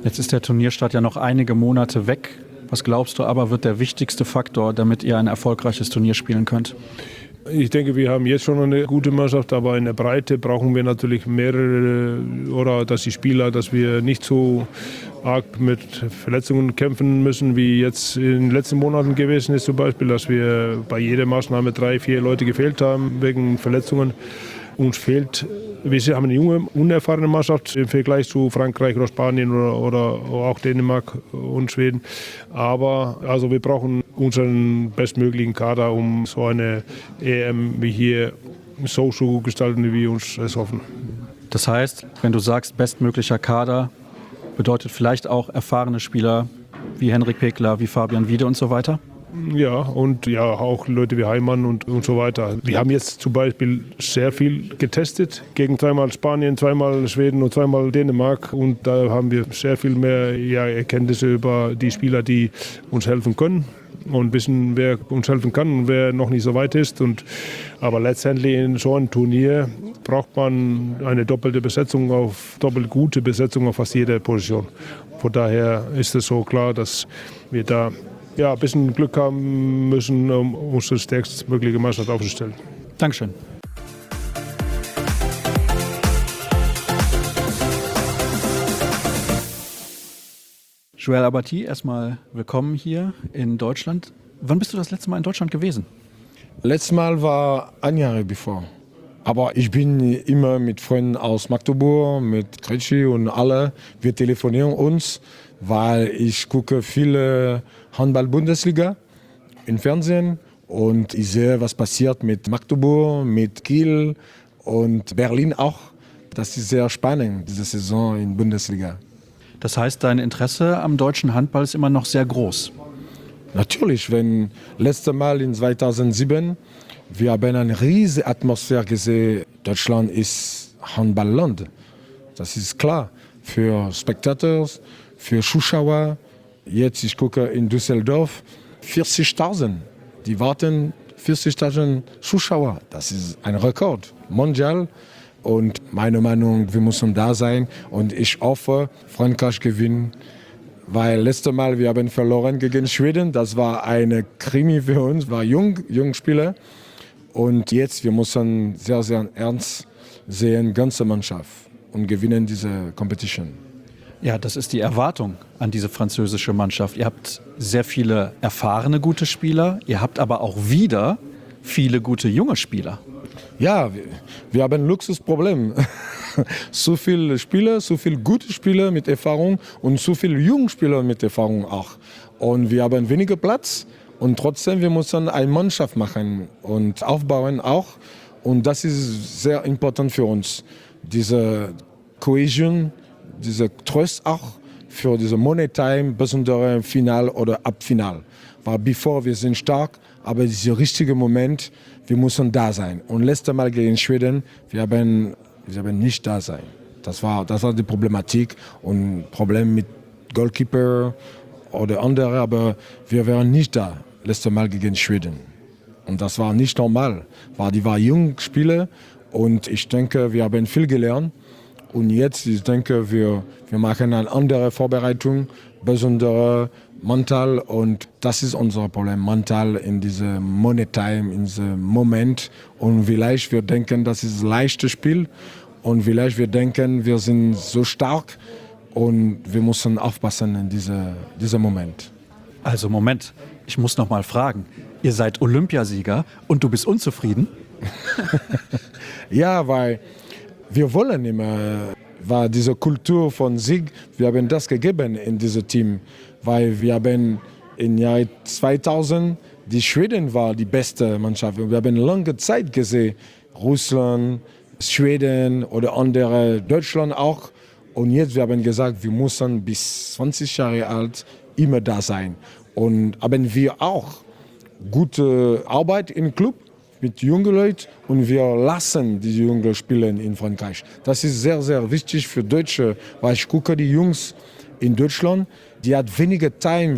Jetzt ist der Turnierstart ja noch einige Monate weg. Was glaubst du aber, wird der wichtigste Faktor, damit ihr ein erfolgreiches Turnier spielen könnt? Ich denke, wir haben jetzt schon eine gute Mannschaft, aber in der Breite brauchen wir natürlich mehrere, oder dass die Spieler, dass wir nicht so arg mit Verletzungen kämpfen müssen, wie jetzt in den letzten Monaten gewesen ist zum Beispiel, dass wir bei jeder Maßnahme 3, 4 Leute gefehlt haben wegen Verletzungen. Uns fehlt, wir haben eine junge, unerfahrene Mannschaft im Vergleich zu Frankreich oder Spanien oder auch Dänemark und Schweden. Aber also wir brauchen unseren bestmöglichen Kader, um so eine EM wie hier so zu gestalten, wie wir uns es hoffen. Das heißt, wenn du sagst, bestmöglicher Kader, bedeutet vielleicht auch erfahrene Spieler wie Henrik Pekler, wie Fabian Wiede und so weiter? Ja, und ja, auch Leute wie Heimann und so weiter. Wir haben jetzt zum Beispiel sehr viel getestet, gegen 2-mal Spanien, 2-mal Schweden und 2-mal Dänemark. Und da haben wir sehr viel mehr Erkenntnisse über die Spieler, die uns helfen können. Und wissen, wer uns helfen kann und wer noch nicht so weit ist. Aber letztendlich in so einem Turnier braucht man eine doppelte Besetzung, doppelt gute Besetzung auf fast jeder Position. Von daher ist es so klar, dass wir da ein bisschen Glück haben müssen, um unsere stärkstmögliche Mannschaft aufzustellen. Dankeschön. Joël Abati, erstmal willkommen hier in Deutschland. Wann bist du das letzte Mal in Deutschland gewesen? Letztes Mal war ein Jahr bevor. Aber ich bin immer mit Freunden aus Magdeburg, mit Kretschi und alle. Wir telefonieren uns, weil ich gucke viele Handball-Bundesliga im Fernsehen und ich sehe, was passiert mit Magdeburg, mit Kiel und Berlin auch. Das ist sehr spannend, diese Saison in Bundesliga. Das heißt, dein Interesse am deutschen Handball ist immer noch sehr groß? Natürlich, wenn letztes Mal in 2007, wir haben eine riesige Atmosphäre gesehen. Deutschland ist Handballland. Das ist klar. Für Spectators, für Zuschauer. Jetzt, ich gucke in Düsseldorf, 40.000. Die warten 40.000 Zuschauer. Das ist ein Rekord. Mondial. Und meine Meinung, wir müssen da sein. Und ich hoffe, Frankreich gewinnt. Weil letztes Mal, wir haben verloren gegen Schweden. Das war eine Krimi für uns, war jung Spieler. Und jetzt, wir müssen sehr, sehr ernst sehen, ganze Mannschaft und gewinnen diese Competition. Ja, das ist die Erwartung an diese französische Mannschaft. Ihr habt sehr viele erfahrene gute Spieler, ihr habt aber auch wieder viele gute junge Spieler. Ja, wir haben ein Luxusproblem. So viele Spieler, so viele gute Spieler mit Erfahrung und so viele junge Spieler mit Erfahrung auch. Und wir haben weniger Platz und trotzdem wir müssen eine Mannschaft machen und aufbauen auch. Und das ist sehr important für uns. Diese Cohesion, diese Trost auch für diese Money Time, besondere Final oder Abfinal. Weil bevor wir sind stark, aber dieser richtige Moment, wir müssen da sein. Und letztes Mal gegen Schweden, wir haben nicht da sein. Das war die Problematik und Problem mit Goalkeeper oder andere, aber wir waren nicht da letztes Mal gegen Schweden. Und das war nicht normal, weil die waren junge Spieler und ich denke, wir haben viel gelernt. Und jetzt, ich denke, wir machen eine andere Vorbereitung, besondere mental und das ist unser Problem, mental in diesem Money Time, in diesem Moment. Und vielleicht wir denken, das ist ein leichtes Spiel und vielleicht wir denken, wir sind so stark und wir müssen aufpassen in diesem Moment. Also Moment, ich muss noch mal fragen. Ihr seid Olympiasieger und du bist unzufrieden? Ja, weil wir wollen immer, war diese Kultur von Sieg, wir haben das gegeben in diesem Team, weil wir haben im Jahr 2000, die Schweden war die beste Mannschaft. Wir haben lange Zeit gesehen, Russland, Schweden oder andere, Deutschland auch. Und jetzt wir haben gesagt, wir müssen bis 20 Jahre alt immer da sein. Und haben wir auch gute Arbeit im Club mit jungen Leuten und wir lassen die Jungen spielen in Frankreich. Das ist sehr, sehr wichtig für Deutsche, weil ich gucke die Jungs in Deutschland, die hat weniger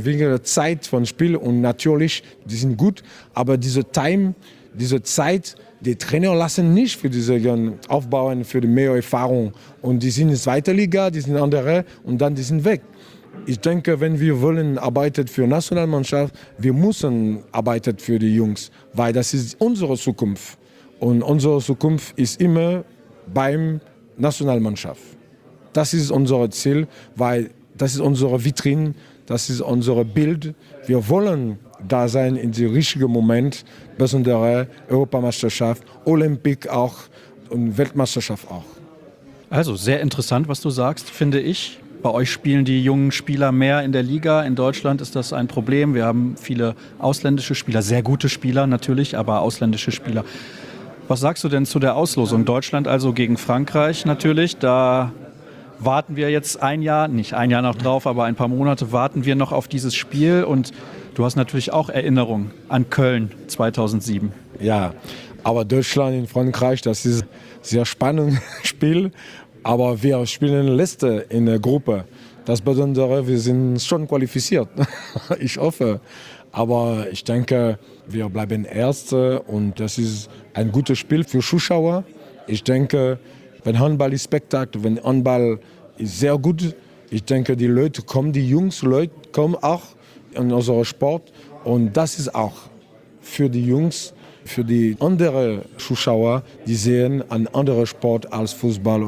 Zeit von Spiel und natürlich, die sind gut, aber diese Zeit die Trainer lassen nicht für diese aufbauen, für die mehr Erfahrung. Und die sind in der zweiten Liga, die sind andere und dann die sind weg. Ich denke, wenn wir wollen arbeiten für die Nationalmannschaft, wir müssen arbeiten für die Jungs, weil das ist unsere Zukunft. Und unsere Zukunft ist immer beim Nationalmannschaft. Das ist unser Ziel, weil das ist unsere Vitrine, das ist unser Bild. Wir wollen da sein in dem richtigen Moment, besondere Europameisterschaft, Olympik auch und Weltmeisterschaft auch. Also sehr interessant, was du sagst, finde ich. Bei euch spielen die jungen Spieler mehr in der Liga. In Deutschland ist das ein Problem. Wir haben viele ausländische Spieler, sehr gute Spieler natürlich, aber ausländische Spieler. Was sagst du denn zu der Auslosung? Deutschland also gegen Frankreich natürlich. Da warten wir jetzt nicht ein Jahr noch drauf, aber ein paar Monate warten wir noch auf dieses Spiel. Und du hast natürlich auch Erinnerungen an Köln 2007. Ja, aber Deutschland in Frankreich, das ist ein sehr spannendes Spiel. Aber wir spielen Letzte in der Gruppe. Das Besondere, wir sind schon qualifiziert. Ich hoffe. Aber ich denke, wir bleiben Erste und das ist ein gutes Spiel für Zuschauer. Ich denke, wenn Handball ist Spektakel, wenn Handball ist sehr gut, ich denke, die Leute kommen, die Leute kommen auch in unseren Sport. Und das ist auch für die Jungs, für die anderen Zuschauer, die sehen einen anderen Sport als Fußball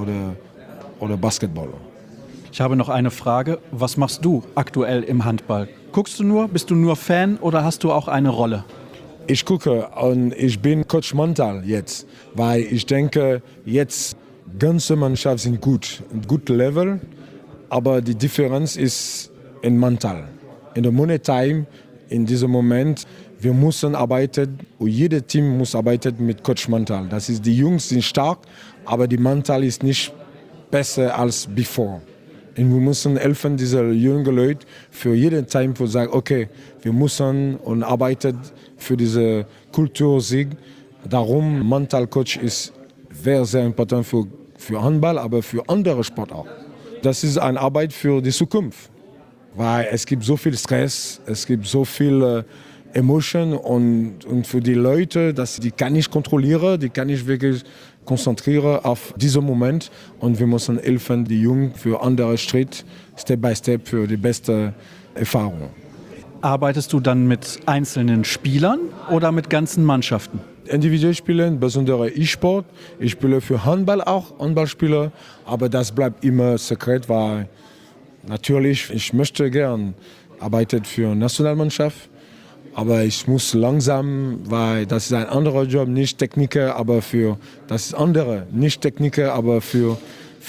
oder Basketball. Ich habe noch eine Frage. Was machst du aktuell im Handball? Guckst du nur, bist du nur Fan oder hast du auch eine Rolle? Ich gucke und ich bin Coach Mental jetzt, weil ich denke, jetzt ganze Mannschaft sind gut, ein gutes Level, aber die Differenz ist in Mental. In der Money Time, in diesem Moment, wir müssen arbeiten, und jedes Team muss arbeiten mit Coach Mental. Das ist, die Jungs sind stark, aber die Mental ist nicht besser als bevor. Und wir müssen helfen, diese jungen Leute für jeden Time zu sagen, okay, wir müssen und arbeiten für diese Kultursieg. Darum, Mental Coach ist sehr, sehr important für Handball, aber für andere Sport auch. Das ist eine Arbeit für die Zukunft, weil es gibt so viel Stress, es gibt so viel Emotion und für die Leute, die kann ich kontrollieren, die kann ich wirklich konzentrieren auf diesen Moment und wir müssen helfen, die Jungen für andere Schritte, Step by Step für die beste Erfahrung. Arbeitest du dann mit einzelnen Spielern oder mit ganzen Mannschaften? Individuell spielen, besonders E-Sport. Ich spiele für Handball auch, Handballspieler, aber das bleibt immer sekret, weil natürlich, ich möchte gern arbeiten für Nationalmannschaft. Aber ich muss langsam, weil das ist ein anderer Job, nicht Techniker, aber das ist andere, nicht Techniker, aber für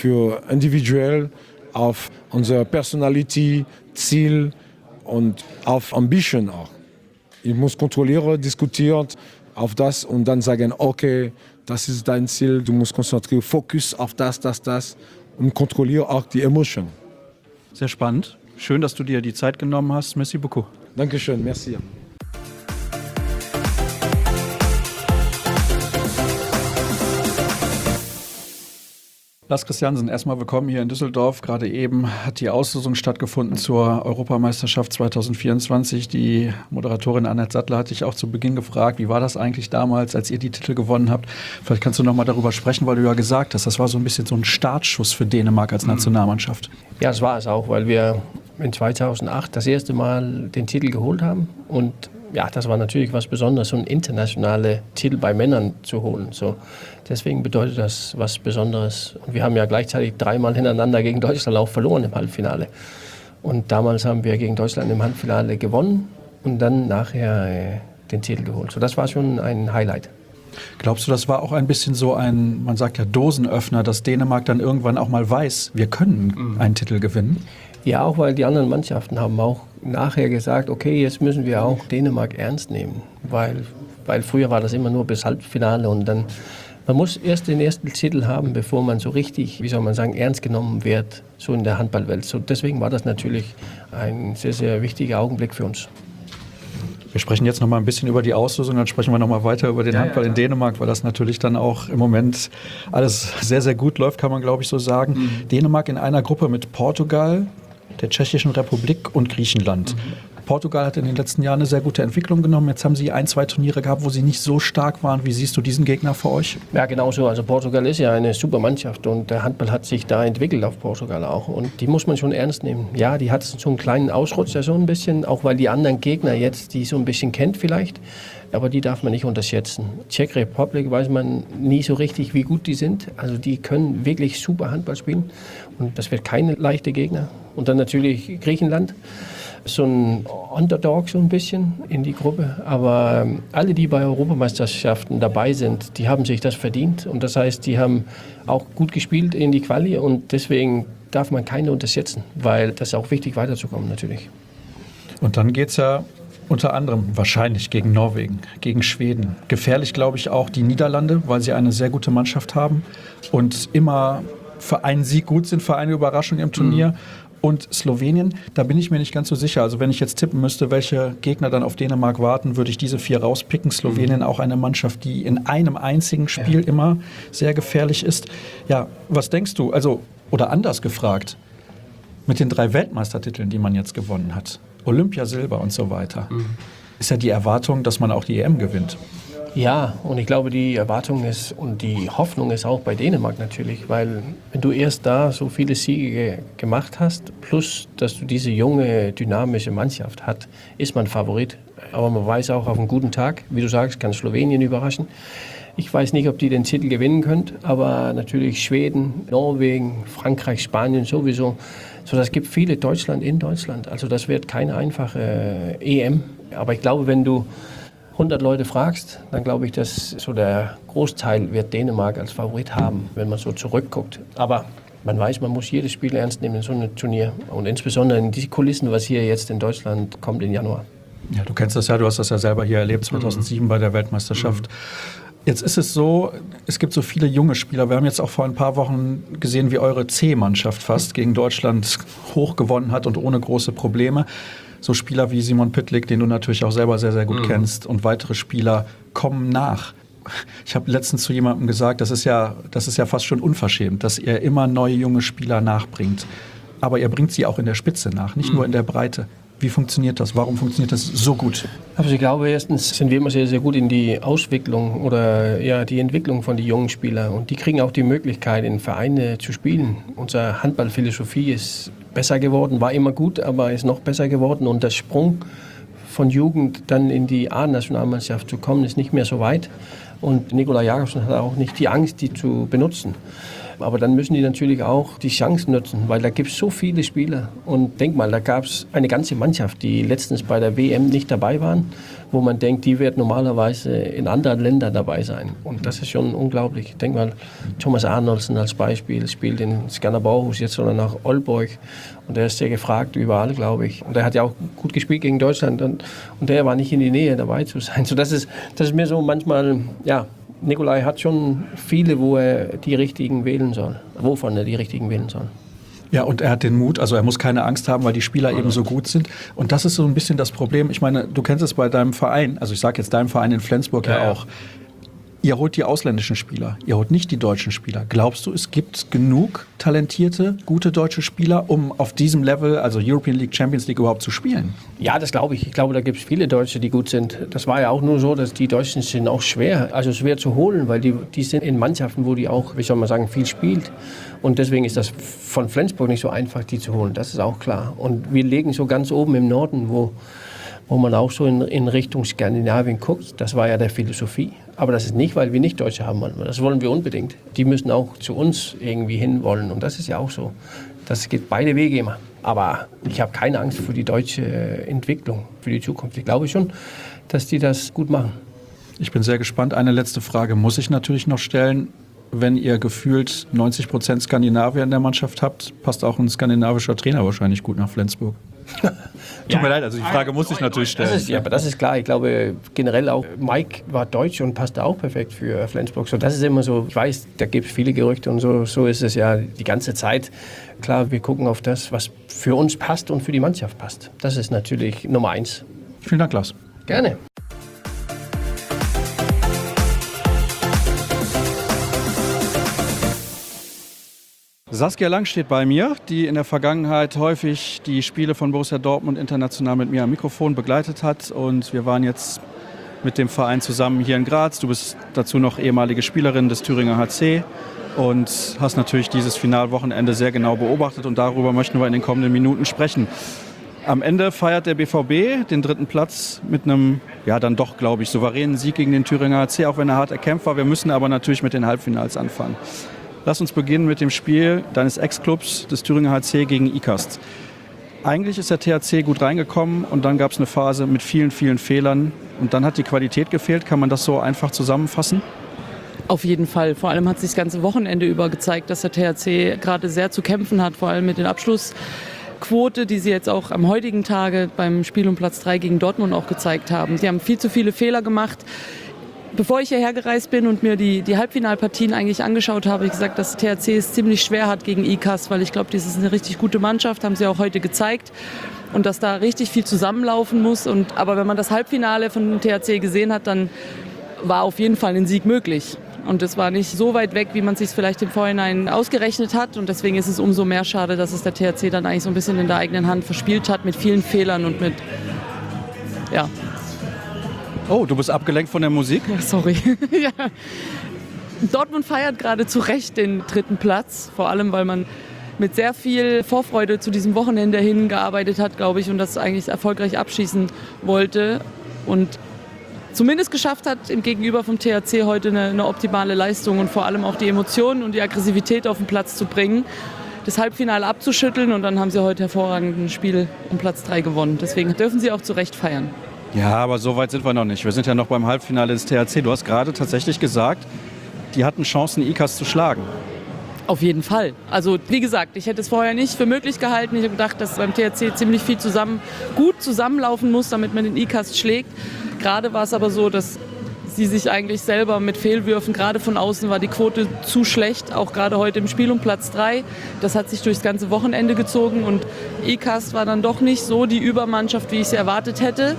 individuell auf unsere Personality, Ziel und auf Ambition auch. Ich muss kontrollieren, diskutieren auf das und dann sagen, okay, das ist dein Ziel, du musst konzentrieren, Fokus auf das und kontrolliere auch die Emotion. Sehr spannend. Schön, dass du dir die Zeit genommen hast. Merci beaucoup. Dankeschön, merci. Lars Christiansen, erstmal willkommen hier in Düsseldorf. Gerade eben hat die Auslosung stattgefunden zur Europameisterschaft 2024. Die Moderatorin Annette Sattler hat dich auch zu Beginn gefragt, wie war das eigentlich damals, als ihr die Titel gewonnen habt? Vielleicht kannst du noch mal darüber sprechen, weil du ja gesagt hast, das war so ein bisschen so ein Startschuss für Dänemark als Nationalmannschaft. Ja, das war es auch, weil wir in 2008 das erste Mal den Titel geholt haben und ja, das war natürlich was Besonderes, so einen internationalen Titel bei Männern zu holen. So, deswegen bedeutet das was Besonderes. Und wir haben ja gleichzeitig 3-mal hintereinander gegen Deutschland auch verloren im Halbfinale. Und damals haben wir gegen Deutschland im Halbfinale gewonnen und dann nachher den Titel geholt. So, das war schon ein Highlight. Glaubst du, das war auch ein bisschen so ein, man sagt ja Dosenöffner, dass Dänemark dann irgendwann auch mal weiß, wir können einen Titel gewinnen? Ja, auch weil die anderen Mannschaften haben auch nachher gesagt, okay, jetzt müssen wir auch Dänemark ernst nehmen, weil früher war das immer nur bis Halbfinale und dann, man muss erst den ersten Titel haben, bevor man so richtig, wie soll man sagen, ernst genommen wird, so in der Handballwelt. So deswegen war das natürlich ein sehr, sehr wichtiger Augenblick für uns. Wir sprechen jetzt noch mal ein bisschen über die Auslosung, dann sprechen wir noch mal weiter über den Handball in Dänemark, weil das natürlich dann auch im Moment alles sehr, sehr gut läuft, kann man glaube ich so sagen. Dänemark in einer Gruppe mit Portugal, der Tschechischen Republik und Griechenland. Portugal hat in den letzten Jahren eine sehr gute Entwicklung genommen. Jetzt haben sie 1, 2 Turniere gehabt, wo sie nicht so stark waren. Wie siehst du diesen Gegner für euch? Ja, genau so. Also Portugal ist ja eine super Mannschaft und der Handball hat sich da entwickelt auf Portugal auch. Und die muss man schon ernst nehmen. Ja, die hat so einen kleinen Ausrutscher so ein bisschen, auch weil die anderen Gegner jetzt die so ein bisschen kennt vielleicht. Aber die darf man nicht unterschätzen. Czech Republic weiß man nie so richtig, wie gut die sind. Also die können wirklich super Handball spielen. Und das wird keine leichte Gegner. Und dann natürlich Griechenland. So ein Underdog so ein bisschen in die Gruppe. Aber alle, die bei Europameisterschaften dabei sind, die haben sich das verdient. Und das heißt, die haben auch gut gespielt in die Quali. Und deswegen darf man keine unterschätzen. Weil das ist auch wichtig, weiterzukommen natürlich. Und dann geht es ja unter anderem wahrscheinlich gegen Norwegen, gegen Schweden. Gefährlich, glaube ich, auch die Niederlande, weil sie eine sehr gute Mannschaft haben und immer für einen Sieg gut sind, für eine Überraschung im Turnier. Und Slowenien, da bin ich mir nicht ganz so sicher. Also wenn ich jetzt tippen müsste, welche Gegner dann auf Dänemark warten, würde ich diese 4 rauspicken. Slowenien auch eine Mannschaft, die in einem einzigen Spiel immer sehr gefährlich ist. Ja, was denkst du? Also, oder anders gefragt, mit den 3 Weltmeistertiteln, die man jetzt gewonnen hat, Olympiasilber und so weiter, ist ja die Erwartung, dass man auch die EM gewinnt. Ja, und ich glaube, die Erwartung ist und die Hoffnung ist auch bei Dänemark natürlich, weil wenn du erst da so viele Siege gemacht hast, plus dass du diese junge, dynamische Mannschaft hast, ist man Favorit. Aber man weiß auch, auf einen guten Tag, wie du sagst, kann Slowenien überraschen. Ich weiß nicht, ob die den Titel gewinnen können, aber natürlich Schweden, Norwegen, Frankreich, Spanien sowieso. So, das gibt viele Deutschland in Deutschland. Also das wird keine einfache EM. Aber ich glaube, wenn du 100 Leute fragst, dann glaube ich, dass so der Großteil wird Dänemark als Favorit haben, wenn man so zurückguckt. Aber man weiß, man muss jedes Spiel ernst nehmen in so einem Turnier. Und insbesondere in die Kulissen, was hier jetzt in Deutschland kommt im Januar. Ja, du kennst das ja, du hast das ja selber hier erlebt, 2007 bei der Weltmeisterschaft. Jetzt ist es so, es gibt so viele junge Spieler. Wir haben jetzt auch vor ein paar Wochen gesehen, wie eure C-Mannschaft fast gegen Deutschland hoch gewonnen hat und ohne große Probleme. So Spieler wie Simon Pytlik, den du natürlich auch selber sehr, sehr gut kennst, und weitere Spieler kommen nach. Ich habe letztens zu jemandem gesagt, das ist ja fast schon unverschämt, dass ihr immer neue junge Spieler nachbringt. Aber ihr bringt sie auch in der Spitze nach, nicht nur in der Breite. Wie funktioniert das? Warum funktioniert das so gut? Also ich glaube, erstens sind wir immer sehr, sehr gut in die Auswicklung oder ja, die Entwicklung von den jungen Spielern. Und die kriegen auch die Möglichkeit, in Vereine zu spielen. Unsere Handballphilosophie ist besser geworden, war immer gut, aber ist noch besser geworden. Und der Sprung von Jugend dann in die A-Nationalmannschaft zu kommen, ist nicht mehr so weit. Und Nikolai Jakobsen hat auch nicht die Angst, die zu benutzen. Aber dann müssen die natürlich auch die Chance nutzen, weil da gibt es so viele Spieler. Und denk mal, da gab es eine ganze Mannschaft, die letztens bei der WM nicht dabei waren, wo man denkt, die wird normalerweise in anderen Ländern dabei sein. Und das ist schon unglaublich. Denk mal, Thomas Arnoldsen als Beispiel spielt in Skanderborghus jetzt oder nach Aalborg. Und der ist sehr gefragt überall, glaube ich. Und der hat ja auch gut gespielt gegen Deutschland. Und der war nicht in die Nähe dabei zu sein. So, das ist mir so manchmal, ja, Nikolai hat schon viele, wo er die richtigen wählen soll. Wovon er die richtigen wählen soll. Ja, und er hat den Mut, also er muss keine Angst haben, weil die Spieler eben so gut sind. Und das ist so ein bisschen das Problem. Ich meine, du kennst es bei deinem Verein, also ich sage jetzt deinem Verein in Flensburg ja auch. Ihr holt die ausländischen Spieler, ihr holt nicht die deutschen Spieler. Glaubst du, es gibt genug talentierte, gute deutsche Spieler, um auf diesem Level, also European League, Champions League, überhaupt zu spielen? Ja, das glaube ich. Ich glaube, da gibt es viele Deutsche, die gut sind. Das war ja auch nur so, dass die Deutschen sind auch schwer zu holen, weil die sind in Mannschaften, wo die auch, wie soll man sagen, viel spielt. Und deswegen ist das von Flensburg nicht so einfach, die zu holen. Das ist auch klar. Und wir legen so ganz oben im Norden, wo man auch so in Richtung Skandinavien guckt. Das war ja der Philosophie. Aber das ist nicht, weil wir nicht Deutsche haben wollen. Das wollen wir unbedingt. Die müssen auch zu uns irgendwie hinwollen. Und das ist ja auch so. Das geht beide Wege immer. Aber ich habe keine Angst vor die deutsche Entwicklung, für die Zukunft. Ich glaube schon, dass die das gut machen. Ich bin sehr gespannt. Eine letzte Frage muss ich natürlich noch stellen. Wenn ihr gefühlt 90% Skandinavier in der Mannschaft habt, passt auch ein skandinavischer Trainer wahrscheinlich gut nach Flensburg. Tut mir leid, also die Frage muss ich natürlich stellen. Aber das ist klar. Ich glaube generell auch, Mike war Deutsch und passte auch perfekt für Flensburg. So, das ist immer so, ich weiß, da gibt es viele Gerüchte und so ist es ja die ganze Zeit. Klar, wir gucken auf das, was für uns passt und für die Mannschaft passt. Das ist natürlich Nummer 1. Vielen Dank, Lars. Gerne. Saskia Lang steht bei mir, die in der Vergangenheit häufig die Spiele von Borussia Dortmund international mit mir am Mikrofon begleitet hat. Und wir waren jetzt mit dem Verein zusammen hier in Graz. Du bist dazu noch ehemalige Spielerin des Thüringer HC und hast natürlich dieses Finalwochenende sehr genau beobachtet. Und darüber möchten wir in den kommenden Minuten sprechen. Am Ende feiert der BVB den 3. Platz mit einem, ja dann doch, glaube ich, souveränen Sieg gegen den Thüringer HC, auch wenn er hart erkämpft war. Wir müssen aber natürlich mit den Halbfinals anfangen. Lass uns beginnen mit dem Spiel deines Ex-Clubs des Thüringer HC gegen ICAST. Eigentlich ist der THC gut reingekommen und dann gab es eine Phase mit vielen, vielen Fehlern. Und dann hat die Qualität gefehlt. Kann man das so einfach zusammenfassen? Auf jeden Fall. Vor allem hat sich das ganze Wochenende über gezeigt, dass der THC gerade sehr zu kämpfen hat, vor allem mit den Abschlussquote, die sie jetzt auch am heutigen Tage beim Spiel um Platz 3 gegen Dortmund auch gezeigt haben. Die haben viel zu viele Fehler gemacht. Bevor ich hierher gereist bin und mir die Halbfinalpartien eigentlich angeschaut habe, habe ich gesagt, dass der THC es ziemlich schwer hat gegen ICAST, weil ich glaube, das ist eine richtig gute Mannschaft, haben sie auch heute gezeigt. Und dass da richtig viel zusammenlaufen muss. Aber wenn man das Halbfinale von dem THC gesehen hat, dann war auf jeden Fall ein Sieg möglich. Und es war nicht so weit weg, wie man es sich vielleicht im Vorhinein ausgerechnet hat. Und deswegen ist es umso mehr schade, dass es der THC dann eigentlich so ein bisschen in der eigenen Hand verspielt hat mit vielen Fehlern und mit, ja. Oh, du bist abgelenkt von der Musik? Ja, sorry. Ja. Dortmund feiert gerade zu Recht den 3. Platz, vor allem weil man mit sehr viel Vorfreude zu diesem Wochenende hingearbeitet hat, glaube ich, und das eigentlich erfolgreich abschließen wollte und zumindest geschafft hat, im Gegenüber vom THC heute eine optimale Leistung und vor allem auch die Emotionen und die Aggressivität auf den Platz zu bringen, das Halbfinale abzuschütteln und dann haben sie heute hervorragend ein Spiel um Platz 3 gewonnen. Deswegen dürfen sie auch zu Recht feiern. Ja, aber so weit sind wir noch nicht. Wir sind ja noch beim Halbfinale des THC. Du hast gerade tatsächlich gesagt, die hatten Chancen, ICAST zu schlagen. Auf jeden Fall. Also wie gesagt, ich hätte es vorher nicht für möglich gehalten. Ich habe gedacht, dass beim THC ziemlich viel gut zusammenlaufen muss, damit man den ICAST schlägt. Gerade war es aber so, dass sie sich eigentlich selber mit Fehlwürfen, gerade von außen war die Quote zu schlecht, auch gerade heute im Spiel um Platz 3. Das hat sich durchs ganze Wochenende gezogen und ICAST war dann doch nicht so die Übermannschaft, wie ich sie erwartet hätte.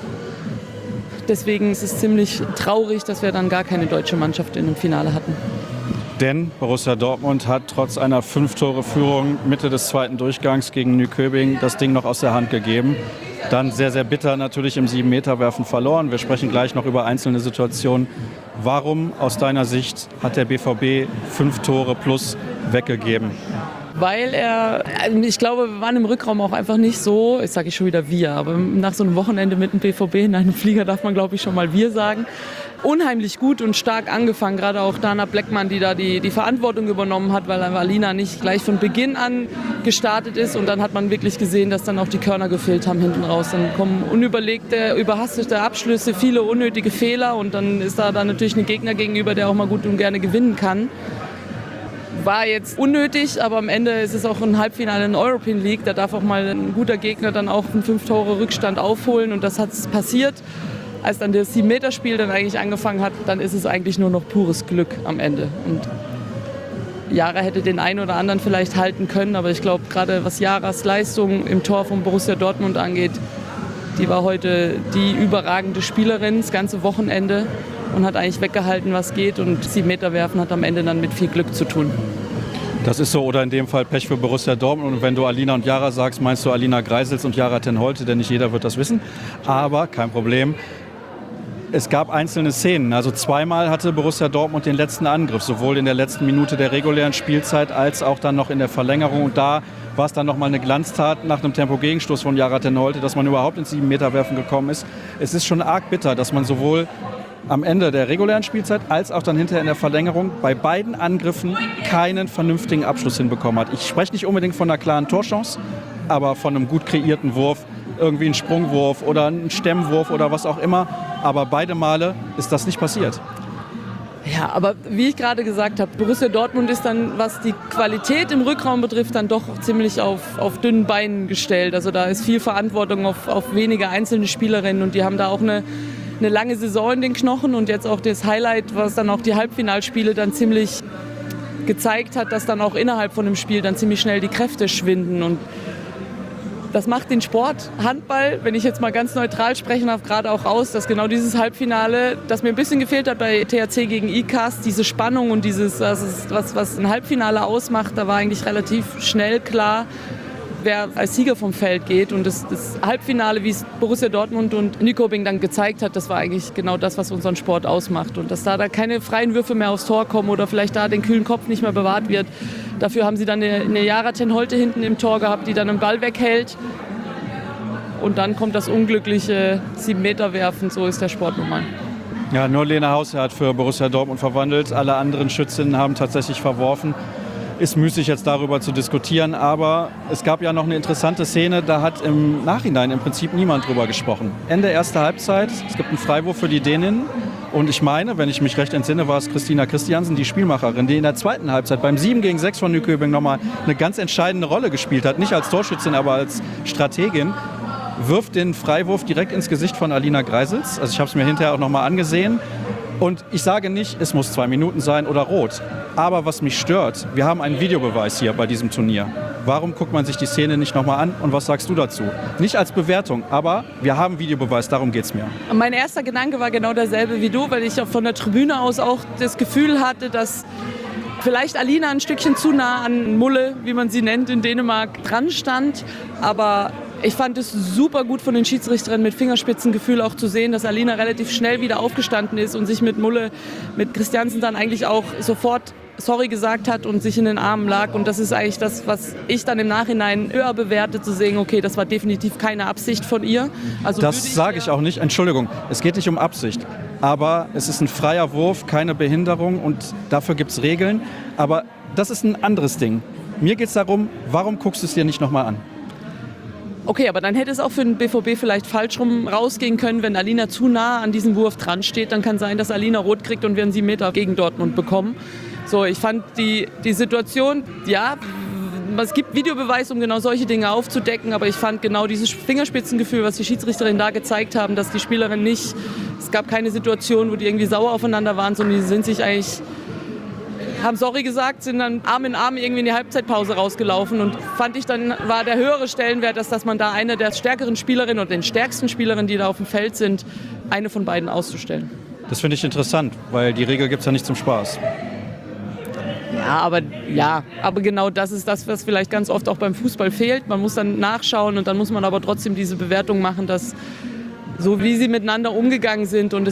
Deswegen ist es ziemlich traurig, dass wir dann gar keine deutsche Mannschaft in dem Finale hatten. Denn Borussia Dortmund hat trotz einer 5-Tore-Führung Mitte des 2. Durchgangs gegen Nyköping das Ding noch aus der Hand gegeben. Dann sehr, sehr bitter natürlich im 7-Meter-Werfen verloren. Wir sprechen gleich noch über einzelne Situationen. Warum aus deiner Sicht hat der BVB 5 Tore plus weggegeben? Weil ich glaube, wir waren im Rückraum auch einfach nicht so, jetzt sage ich schon wieder wir, aber nach so einem Wochenende mit dem BVB in einem Flieger darf man, glaube ich, schon mal wir sagen. Unheimlich gut und stark angefangen, gerade auch Dana Bleckmann, die da die Verantwortung übernommen hat, weil Alina nicht gleich von Beginn an gestartet ist und dann hat man wirklich gesehen, dass dann auch die Körner gefehlt haben hinten raus. Dann kommen unüberlegte, überhastete Abschlüsse, viele unnötige Fehler und dann ist da dann natürlich ein Gegner gegenüber, der auch mal gut und gerne gewinnen kann. War jetzt unnötig, aber am Ende ist es auch ein Halbfinale in der European League. Da darf auch mal ein guter Gegner dann auch einen 5-Tore-Rückstand aufholen und das hat passiert. Als dann das 7-Meter-Spiel dann eigentlich angefangen hat, dann ist es eigentlich nur noch pures Glück am Ende. Und Jara hätte den einen oder anderen vielleicht halten können, aber ich glaube, gerade was Jaras Leistung im Tor von Borussia Dortmund angeht, die war heute die überragende Spielerin das ganze Wochenende und hat eigentlich weggehalten, was geht. Und 7-Meter werfen hat am Ende dann mit viel Glück zu tun. Das ist so, oder in dem Fall Pech für Borussia Dortmund. Und wenn du Alina und Jara sagst, meinst du Alina Greisels und Jara ten Holte, denn nicht jeder wird das wissen. Aber kein Problem. Es gab einzelne Szenen. Also zweimal hatte Borussia Dortmund den letzten Angriff, sowohl in der letzten Minute der regulären Spielzeit als auch dann noch in der Verlängerung. Und da war es dann nochmal eine Glanztat nach einem Tempo-Gegenstoß von Jara ten Holte, dass man überhaupt ins 7-Meter-Werfen gekommen ist. Es ist schon arg bitter, dass man sowohl am Ende der regulären Spielzeit als auch dann hinterher in der Verlängerung bei beiden Angriffen keinen vernünftigen Abschluss hinbekommen hat. Ich spreche nicht unbedingt von einer klaren Torchance, aber von einem gut kreierten Wurf, irgendwie ein Sprungwurf oder ein Stemmwurf oder was auch immer. Aber beide Male ist das nicht passiert. Ja, aber wie ich gerade gesagt habe, Borussia Dortmund ist dann, was die Qualität im Rückraum betrifft, dann doch ziemlich auf dünnen Beinen gestellt. Also da ist viel Verantwortung auf wenige einzelne Spielerinnen und die haben da auch eine lange Saison in den Knochen und jetzt auch das Highlight, was dann auch die Halbfinalspiele dann ziemlich gezeigt hat, dass dann auch innerhalb von dem Spiel dann ziemlich schnell die Kräfte schwinden und das macht den Sport Handball, wenn ich jetzt mal ganz neutral sprechen darf, gerade auch aus, dass genau dieses Halbfinale, das mir ein bisschen gefehlt hat bei THC gegen ICAST, diese Spannung und dieses, das ist was ein Halbfinale ausmacht, da war eigentlich relativ schnell klar, wer als Sieger vom Feld geht. Und das Halbfinale, wie es Borussia Dortmund und Nyköping dann gezeigt hat, das war eigentlich genau das, was unseren Sport ausmacht. Und dass da keine freien Würfe mehr aufs Tor kommen oder vielleicht da den kühlen Kopf nicht mehr bewahrt wird. Dafür haben sie dann eine Yara ten Holte hinten im Tor gehabt, die dann den Ball weghält. Und dann kommt das unglückliche 7-Meter-Werfen, so ist der Sport nun mal. Ja, nur Lena Hauser hat für Borussia Dortmund verwandelt. Alle anderen Schützinnen haben tatsächlich verworfen. Ist müßig jetzt darüber zu diskutieren, aber es gab ja noch eine interessante Szene, da hat im Nachhinein im Prinzip niemand drüber gesprochen. Ende erster Halbzeit, es gibt einen Freiwurf für die Däninnen und ich meine, wenn ich mich recht entsinne, war es Christina Christiansen, die Spielmacherin, die in der zweiten Halbzeit beim 7-6 von Nyköping nochmal eine ganz entscheidende Rolle gespielt hat, nicht als Torschützin, aber als Strategin, wirft den Freiwurf direkt ins Gesicht von Alina Greisels. Also ich habe es mir hinterher auch nochmal angesehen. Und ich sage nicht, es muss 2 Minuten sein oder rot. Aber was mich stört, wir haben einen Videobeweis hier bei diesem Turnier. Warum guckt man sich die Szene nicht nochmal an und was sagst du dazu? Nicht als Bewertung, aber wir haben Videobeweis, darum geht es mir. Mein erster Gedanke war genau derselbe wie du, weil ich auch von der Tribüne aus auch das Gefühl hatte, dass vielleicht Alina ein Stückchen zu nah an Mulle, wie man sie nennt, in Dänemark dran stand. Aber ich fand es super gut von den Schiedsrichterinnen mit Fingerspitzengefühl auch zu sehen, dass Alina relativ schnell wieder aufgestanden ist und sich mit Mulle, mit Christiansen dann eigentlich auch sofort sorry gesagt hat und sich in den Armen lag. Und das ist eigentlich das, was ich dann im Nachhinein höher bewerte, zu sehen, okay, das war definitiv keine Absicht von ihr. Also das sage ich auch nicht. Entschuldigung, es geht nicht um Absicht. Aber es ist ein freier Wurf, keine Behinderung und dafür gibt es Regeln. Aber das ist ein anderes Ding. Mir geht es darum, warum guckst du es dir nicht nochmal an? Okay, aber dann hätte es auch für den BVB vielleicht falsch rum rausgehen können, wenn Alina zu nah an diesem Wurf dran steht. Dann kann sein, dass Alina rot kriegt und wir einen 7 Meter gegen Dortmund bekommen. So, ich fand die Situation, ja, es gibt Videobeweis, um genau solche Dinge aufzudecken, aber ich fand genau dieses Fingerspitzengefühl, was die Schiedsrichterinnen da gezeigt haben, dass die Spielerinnen nicht, es gab keine Situation, wo die irgendwie sauer aufeinander waren, sondern die sind sich eigentlich, haben sorry gesagt, sind dann Arm in Arm irgendwie in die Halbzeitpause rausgelaufen und fand ich dann, war der höhere Stellenwert, dass man da eine der stärkeren Spielerinnen oder den stärksten Spielerinnen, die da auf dem Feld sind, eine von beiden auszustellen. Das finde ich interessant, weil die Regel gibt es ja nicht zum Spaß. Ja, aber genau das ist das, was vielleicht ganz oft auch beim Fußball fehlt. Man muss dann nachschauen und dann muss man aber trotzdem diese Bewertung machen, dass so wie sie miteinander umgegangen sind und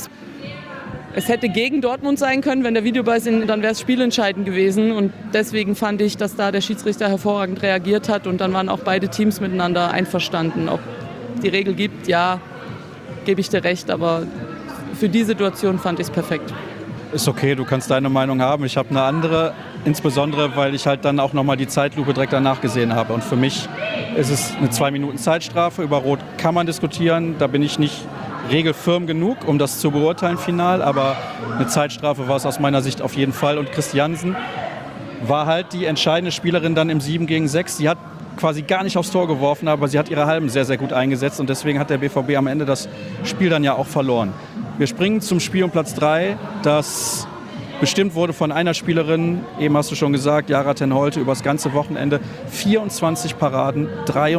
es hätte gegen Dortmund sein können, wenn der Videobeweis, dann wäre es spielentscheidend gewesen. Und deswegen fand ich, dass da der Schiedsrichter hervorragend reagiert hat. Und dann waren auch beide Teams miteinander einverstanden. Ob die Regel gibt, ja, gebe ich dir recht. Aber für die Situation fand ich es perfekt. Ist okay, du kannst deine Meinung haben. Ich habe eine andere, insbesondere, weil ich halt dann auch nochmal die Zeitlupe direkt danach gesehen habe. Und für mich ist es eine 2 Minuten Zeitstrafe. Über Rot kann man diskutieren. Da bin ich nicht regelfirm genug, um das zu beurteilen final, aber eine Zeitstrafe war es aus meiner Sicht auf jeden Fall. Und Christiansen war halt die entscheidende Spielerin dann im 7-6. Sie hat quasi gar nicht aufs Tor geworfen, aber sie hat ihre Halben sehr, sehr gut eingesetzt und deswegen hat der BVB am Ende das Spiel dann ja auch verloren. Wir springen zum Spiel um Platz 3, das bestimmt wurde von einer Spielerin, eben hast du schon gesagt, Yara ten Holte, über das ganze Wochenende. 24 Paraden,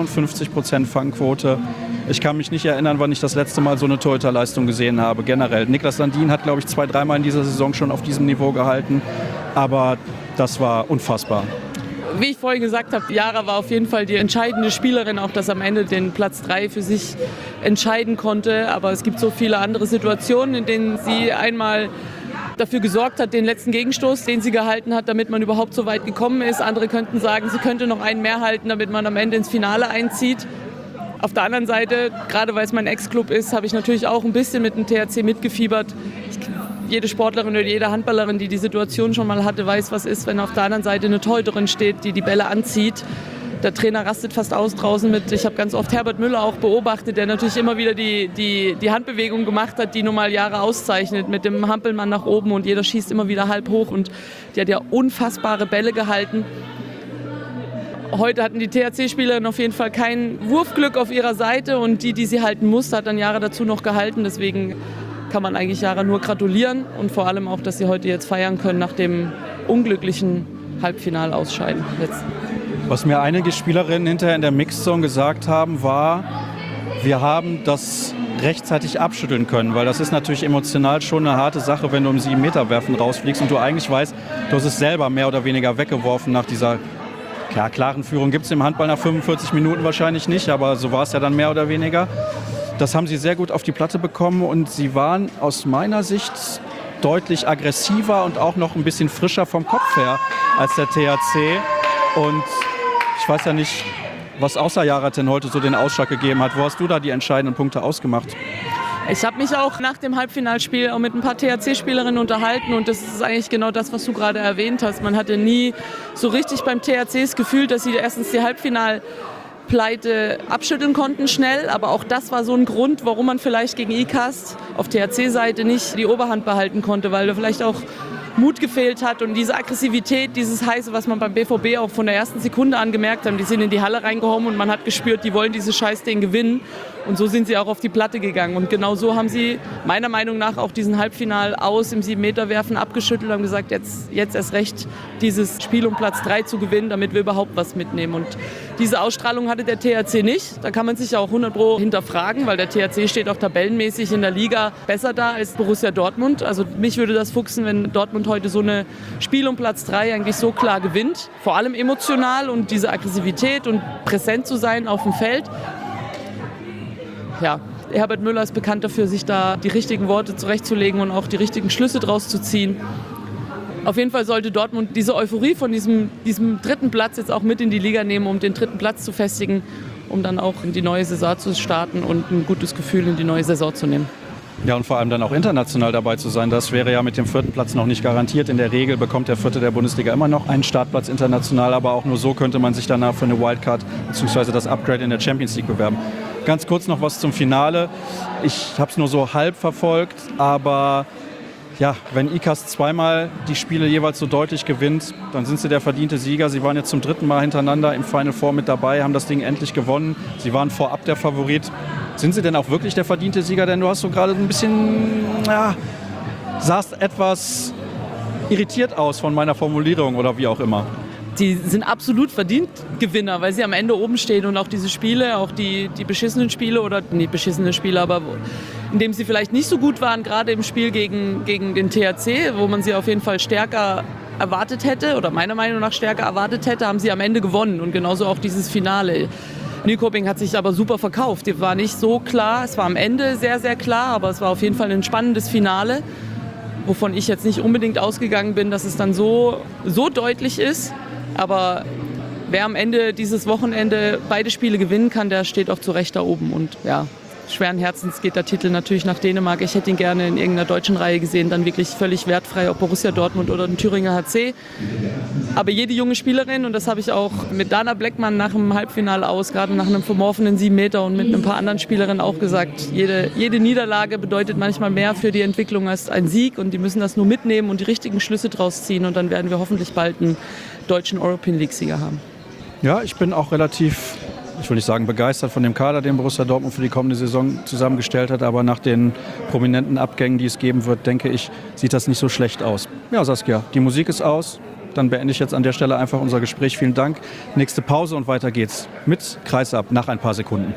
53% Fangquote. Ich kann mich nicht erinnern, wann ich das letzte Mal so eine Torhüterleistung gesehen habe, generell. Niklas Landin hat, glaube ich, 2-3 Mal in dieser Saison schon auf diesem Niveau gehalten, aber das war unfassbar. Wie ich vorhin gesagt habe, Yara war auf jeden Fall die entscheidende Spielerin, auch dass am Ende den Platz 3 für sich entscheiden konnte. Aber es gibt so viele andere Situationen, in denen sie einmal dafür gesorgt hat, den letzten Gegenstoß, den sie gehalten hat, damit man überhaupt so weit gekommen ist. Andere könnten sagen, sie könnte noch einen mehr halten, damit man am Ende ins Finale einzieht. Auf der anderen Seite, gerade weil es mein Ex-Club ist, habe ich natürlich auch ein bisschen mit dem THC mitgefiebert. Jede Sportlerin oder jede Handballerin, die die Situation schon mal hatte, weiß, was ist, wenn auf der anderen Seite eine Torhüterin steht, die die Bälle anzieht. Der Trainer rastet fast aus draußen mit. Ich habe ganz oft Herbert Müller auch beobachtet, der natürlich immer wieder die Handbewegung gemacht hat, die nun mal Jahre auszeichnet, mit dem Hampelmann nach oben und jeder schießt immer wieder halb hoch und die hat ja unfassbare Bälle gehalten. Heute hatten die THC-Spielerinnen auf jeden Fall kein Wurfglück auf ihrer Seite und die sie halten musste, hat dann Jahre dazu noch gehalten. Deswegen kann man eigentlich Jahre nur gratulieren und vor allem auch, dass sie heute jetzt feiern können nach dem unglücklichen Halbfinalausscheiden. Was mir einige Spielerinnen hinterher in der Mixzone gesagt haben, war, wir haben das rechtzeitig abschütteln können, weil das ist natürlich emotional schon eine harte Sache, wenn du im 7-Meter-Werfen rausfliegst und du eigentlich weißt, du hast es selber mehr oder weniger weggeworfen nach dieser klaren Führung. Gibt es im Handball nach 45 Minuten wahrscheinlich nicht, aber so war es ja dann mehr oder weniger. Das haben sie sehr gut auf die Platte bekommen und sie waren aus meiner Sicht deutlich aggressiver und auch noch ein bisschen frischer vom Kopf her als der THC. Und ich weiß ja nicht, was außer Jaratin heute so den Ausschlag gegeben hat. Wo hast du da die entscheidenden Punkte ausgemacht? Ich habe mich auch nach dem Halbfinalspiel auch mit ein paar THC-Spielerinnen unterhalten und das ist eigentlich genau das, was du gerade erwähnt hast. Man hatte nie so richtig beim THC das Gefühl, dass sie erstens die Halbfinalpleite abschütteln konnten schnell, aber auch das war so ein Grund, warum man vielleicht gegen ICAST auf THC-Seite nicht die Oberhand behalten konnte, weil da vielleicht auch Mut gefehlt hat und diese Aggressivität, dieses Heiße, was man beim BVB auch von der ersten Sekunde an gemerkt hat. Die sind in die Halle reingehauen und man hat gespürt, die wollen dieses Scheißding gewinnen. Und so sind sie auch auf die Platte gegangen. Und genau so haben sie meiner Meinung nach auch diesen Halbfinal aus im 7-Meter-Werfen abgeschüttelt und haben gesagt, jetzt erst recht dieses Spiel um Platz 3 zu gewinnen, damit wir überhaupt was mitnehmen. Und diese Ausstrahlung hatte der THC nicht. Da kann man sich auch 100% hinterfragen, weil der THC steht auch tabellenmäßig in der Liga besser da als Borussia Dortmund. Also mich würde das fuchsen, wenn Dortmund heute so ein Spiel um Platz 3 eigentlich so klar gewinnt. Vor allem emotional und diese Aggressivität und präsent zu sein auf dem Feld. Ja, Herbert Müller ist bekannt dafür, sich da die richtigen Worte zurechtzulegen und auch die richtigen Schlüsse draus zu ziehen. Auf jeden Fall sollte Dortmund diese Euphorie von diesem dritten Platz jetzt auch mit in die Liga nehmen, um den dritten Platz zu festigen, um dann auch in die neue Saison zu starten und ein gutes Gefühl in die neue Saison zu nehmen. Ja, und vor allem dann auch international dabei zu sein. Das wäre ja mit dem 4. Platz noch nicht garantiert. In der Regel bekommt der 4. der Bundesliga immer noch einen Startplatz international, aber auch nur so könnte man sich danach für eine Wildcard bzw. das Upgrade in der Champions League bewerben. Ganz kurz noch was zum Finale. Ich habe es nur so halb verfolgt, aber ja, wenn ICAST zweimal die Spiele jeweils so deutlich gewinnt, dann sind sie der verdiente Sieger. Sie waren jetzt zum 3. Mal hintereinander im Final Four mit dabei, haben das Ding endlich gewonnen. Sie waren vorab der Favorit. Sind sie denn auch wirklich der verdiente Sieger? Denn du hast so gerade ein bisschen, sahst etwas irritiert aus von meiner Formulierung oder wie auch immer. Die sind absolut verdient Gewinner, weil sie am Ende oben stehen und auch diese Spiele, auch die beschissenen Spiele oder nicht beschissene Spiele, aber in dem sie vielleicht nicht so gut waren, gerade im Spiel gegen den THC, wo man sie auf jeden Fall stärker erwartet hätte oder meiner Meinung nach stärker erwartet hätte, haben sie am Ende gewonnen und genauso auch dieses Finale. Nyköping hat sich aber super verkauft. Die war nicht so klar, es war am Ende sehr, sehr klar, aber es war auf jeden Fall ein spannendes Finale, wovon ich jetzt nicht unbedingt ausgegangen bin, dass es dann so deutlich ist. Aber wer am Ende dieses Wochenende beide Spiele gewinnen kann, der steht auch zu Recht da oben. Und ja, schweren Herzens geht der Titel natürlich nach Dänemark. Ich hätte ihn gerne in irgendeiner deutschen Reihe gesehen, dann wirklich völlig wertfrei, ob Borussia Dortmund oder ein Thüringer HC. Aber jede junge Spielerin, und das habe ich auch mit Dana Bleckmann nach dem Halbfinale aus, gerade nach einem verworfenen 7 Meter und mit ein paar anderen Spielerinnen auch gesagt, jede Niederlage bedeutet manchmal mehr für die Entwicklung als ein Sieg und die müssen das nur mitnehmen und die richtigen Schlüsse draus ziehen und dann werden wir hoffentlich bald einen deutschen European League-Sieger haben. Ja, ich bin auch relativ, ich will nicht sagen begeistert von dem Kader, den Borussia Dortmund für die kommende Saison zusammengestellt hat, aber nach den prominenten Abgängen, die es geben wird, denke ich, sieht das nicht so schlecht aus. Ja, Saskia, die Musik ist aus. Dann beende ich jetzt an der Stelle einfach unser Gespräch. Vielen Dank. Nächste Pause und weiter geht's mit Kreisab nach ein paar Sekunden.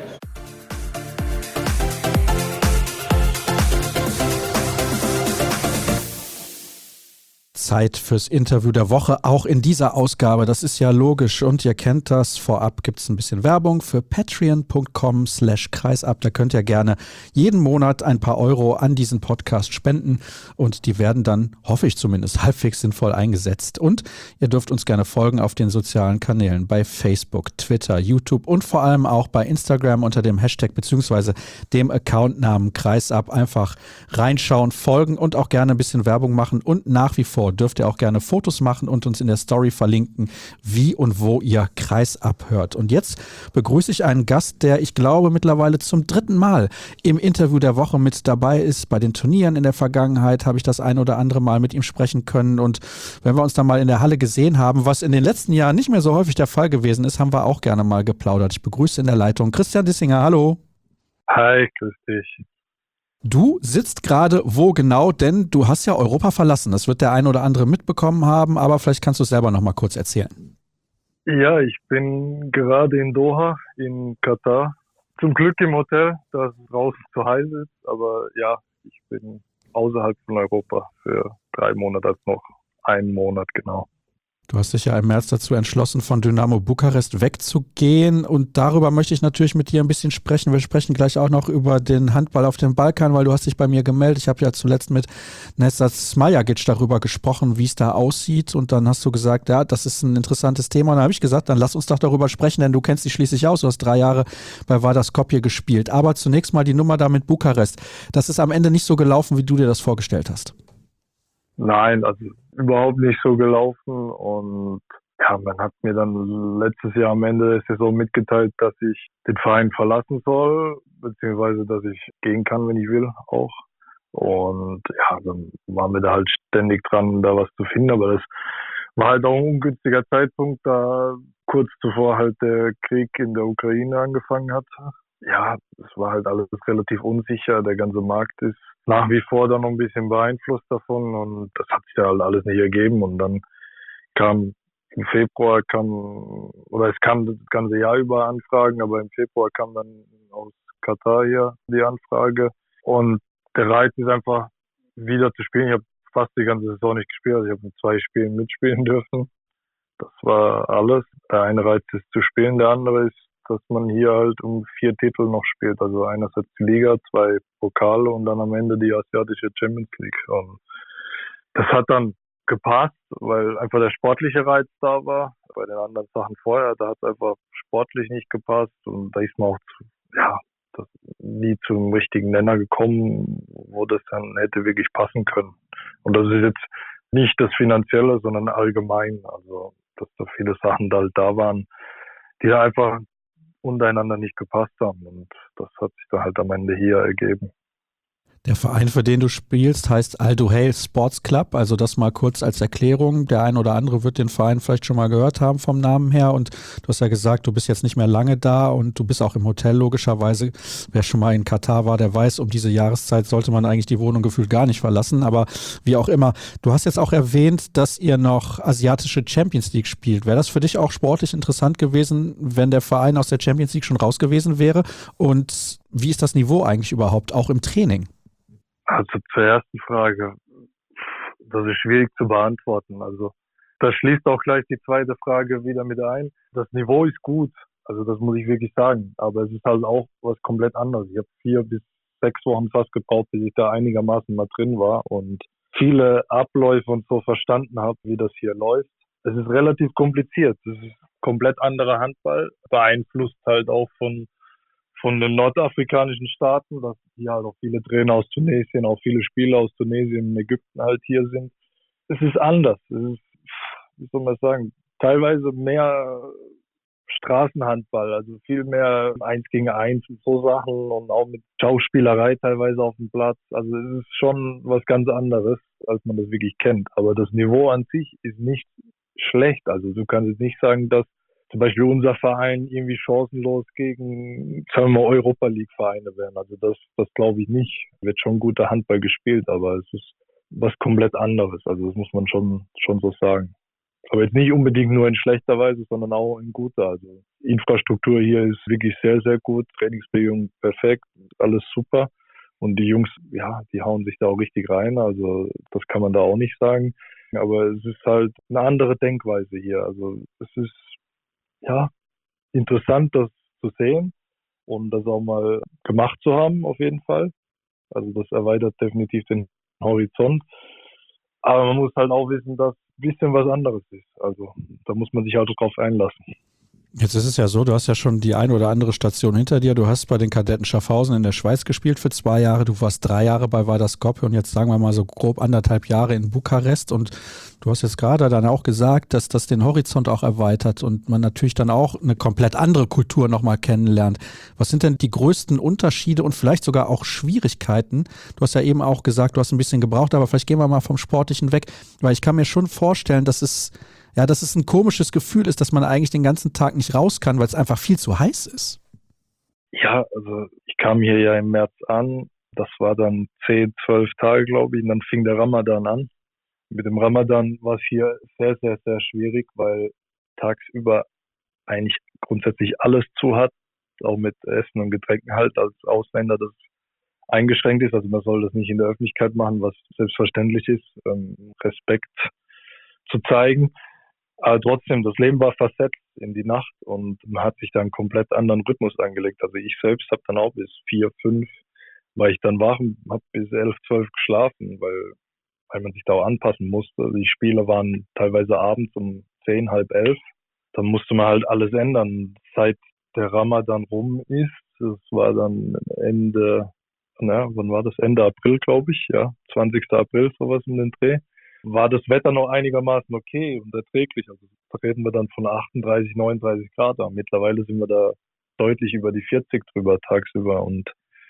Zeit fürs Interview der Woche, auch in dieser Ausgabe. Das ist ja logisch und ihr kennt das. Vorab gibt es ein bisschen Werbung für patreon.com/kreisab. Da könnt ihr gerne jeden Monat ein paar Euro an diesen Podcast spenden und die werden dann, hoffe ich zumindest, halbwegs sinnvoll eingesetzt. Und ihr dürft uns gerne folgen auf den sozialen Kanälen bei Facebook, Twitter, YouTube und vor allem auch bei Instagram unter dem Hashtag bzw. dem Accountnamen Kreisab. Einfach reinschauen, folgen und auch gerne ein bisschen Werbung machen und nach wie vor dürft ihr auch gerne Fotos machen und uns in der Story verlinken, wie und wo ihr Kreisab hört. Und jetzt begrüße ich einen Gast, der, ich glaube, mittlerweile zum 3. Mal im Interview der Woche mit dabei ist. Bei den Turnieren in der Vergangenheit habe ich das ein oder andere Mal mit ihm sprechen können. Und wenn wir uns dann mal in der Halle gesehen haben, was in den letzten Jahren nicht mehr so häufig der Fall gewesen ist, haben wir auch gerne mal geplaudert. Ich begrüße in der Leitung Christian Dissinger. Hallo. Hi, grüß dich. Du sitzt gerade wo genau, denn du hast ja Europa verlassen. Das wird der ein oder andere mitbekommen haben, aber vielleicht kannst du es selber noch mal kurz erzählen. Ja, ich bin gerade in Doha, in Katar. Zum Glück im Hotel, da es draußen zu heiß ist. Aber ja, ich bin außerhalb von Europa für 3 Monate, also noch einen Monat genau. Du hast dich ja im März dazu entschlossen, von Dynamo Bukarest wegzugehen und darüber möchte ich natürlich mit dir ein bisschen sprechen. Wir sprechen gleich auch noch über den Handball auf dem Balkan, weil du hast dich bei mir gemeldet. Ich habe ja zuletzt mit Nesat Smajagic darüber gesprochen, wie es da aussieht und dann hast du gesagt, ja, das ist ein interessantes Thema und dann habe ich gesagt, dann lass uns doch darüber sprechen, denn du kennst dich schließlich aus. Du hast 3 Jahre bei Vardar Skopje gespielt. Aber zunächst mal die Nummer da mit Bukarest. Das ist am Ende nicht so gelaufen, wie du dir das vorgestellt hast. Nein, also überhaupt nicht so gelaufen und ja, man hat mir dann letztes Jahr am Ende der Saison mitgeteilt, dass ich den Verein verlassen soll, beziehungsweise dass ich gehen kann, wenn ich will auch. Und ja, dann waren wir da halt ständig dran, da was zu finden, aber das war halt auch ein ungünstiger Zeitpunkt, da kurz zuvor halt der Krieg in der Ukraine angefangen hat. Ja, es war halt alles relativ unsicher. Der ganze Markt ist nach wie vor dann noch ein bisschen beeinflusst davon und das hat sich da halt alles nicht ergeben. Und dann kam im Februar es kam das ganze Jahr über Anfragen, aber im Februar kam dann aus Katar hier die Anfrage. Und der Reiz ist einfach wieder zu spielen. Ich habe fast die ganze Saison nicht gespielt. Also ich habe in 2 Spielen mitspielen dürfen. Das war alles. Der eine Reiz ist zu spielen, der andere ist, dass man hier halt um 4 Titel noch spielt. Also einerseits die Liga, 2 Pokale und dann am Ende die asiatische Champions League. Und das hat dann gepasst, weil einfach der sportliche Reiz da war. Bei den anderen Sachen vorher, da hat es einfach sportlich nicht gepasst und da ist man auch nie zum richtigen Nenner gekommen, wo das dann hätte wirklich passen können. Und das ist jetzt nicht das Finanzielle, sondern allgemein. Also, dass da viele Sachen halt da waren, die da einfach untereinander nicht gepasst haben. Und das hat sich dann halt am Ende hier ergeben. Der Verein, für den du spielst, heißt Al Duhail Sports Club. Also das mal kurz als Erklärung. Der ein oder andere wird den Verein vielleicht schon mal gehört haben vom Namen her. Und du hast ja gesagt, du bist jetzt nicht mehr lange da und du bist auch im Hotel logischerweise. Wer schon mal in Katar war, der weiß, um diese Jahreszeit sollte man eigentlich die Wohnung gefühlt gar nicht verlassen. Aber wie auch immer, du hast jetzt auch erwähnt, dass ihr noch asiatische Champions League spielt. Wäre das für dich auch sportlich interessant gewesen, wenn der Verein aus der Champions League schon raus gewesen wäre? Und wie ist das Niveau eigentlich überhaupt, auch im Training? Also zur ersten Frage, das ist schwierig zu beantworten. Also das schließt auch gleich die zweite Frage wieder mit ein. Das Niveau ist gut, also das muss ich wirklich sagen. Aber es ist halt auch was komplett anderes. Ich habe 4 bis 6 Wochen fast gebraucht, bis ich da einigermaßen mal drin war und viele Abläufe und so verstanden habe, wie das hier läuft. Es ist relativ kompliziert. Es ist komplett anderer Handball, beeinflusst halt auch von den nordafrikanischen Staaten, dass hier halt auch viele Trainer aus Tunesien, auch viele Spieler aus Tunesien und Ägypten halt hier sind. Es ist anders. Es ist, wie soll man sagen, teilweise mehr Straßenhandball, also viel mehr 1 gegen 1 und so Sachen und auch mit Schauspielerei teilweise auf dem Platz. Also es ist schon was ganz anderes, als man das wirklich kennt. Aber das Niveau an sich ist nicht schlecht. Also du kannst jetzt nicht sagen, dass zum Beispiel unser Verein irgendwie chancenlos gegen, sagen wir mal, Europa League Vereine werden. Also das glaube ich nicht. Wird schon guter Handball gespielt, aber es ist was komplett anderes. Also das muss man schon so sagen. Aber jetzt nicht unbedingt nur in schlechter Weise, sondern auch in guter. Also Infrastruktur hier ist wirklich sehr, sehr gut. Trainingsbedingungen perfekt. Alles super. Und die Jungs, ja, die hauen sich da auch richtig rein. Also das kann man da auch nicht sagen. Aber es ist halt eine andere Denkweise hier. Also es ist ja interessant, das zu sehen und das auch mal gemacht zu haben, auf jeden Fall. Also das erweitert definitiv den Horizont. Aber man muss halt auch wissen, dass ein bisschen was anderes ist. Also da muss man sich halt drauf einlassen. Jetzt ist es ja so, du hast ja schon die ein oder andere Station hinter dir. Du hast bei den Kadetten Schaffhausen in der Schweiz gespielt für 2 Jahre. Du warst 3 Jahre bei Vardar Skopje und jetzt sagen wir mal so grob 1,5 Jahre in Bukarest. Und du hast jetzt gerade dann auch gesagt, dass das den Horizont auch erweitert und man natürlich dann auch eine komplett andere Kultur nochmal kennenlernt. Was sind denn die größten Unterschiede und vielleicht sogar auch Schwierigkeiten? Du hast ja eben auch gesagt, du hast ein bisschen gebraucht, aber vielleicht gehen wir mal vom Sportlichen weg, weil ich kann mir schon vorstellen, dass es ein komisches Gefühl ist, dass man eigentlich den ganzen Tag nicht raus kann, weil es einfach viel zu heiß ist. Ja, also ich kam hier ja im März an. Das war dann 10, 12 Tage, glaube ich. Und dann fing der Ramadan an. Mit dem Ramadan war es hier sehr, sehr, sehr schwierig, weil tagsüber eigentlich grundsätzlich alles zu hat, auch mit Essen und Getränken halt als Ausländer, das eingeschränkt ist. Also man soll das nicht in der Öffentlichkeit machen, was selbstverständlich ist, Respekt zu zeigen. Aber trotzdem, das Leben war versetzt in die Nacht und man hat sich da einen komplett anderen Rhythmus angelegt. Also ich selbst habe dann auch bis 4, 5 war ich dann wach und habe bis 11, 12 geschlafen, weil man sich da auch anpassen musste. Die Spiele waren teilweise abends um 10, halb 11. Dann musste man halt alles ändern. Seit der Ramadan rum ist, das war dann wann war das? Ende April, glaube ich, ja, 20. April, sowas in den Dreh, war das Wetter noch einigermaßen okay und erträglich. Also da reden wir dann von 38, 39 Grad. Aber mittlerweile sind wir da deutlich über die 40 drüber tagsüber. Und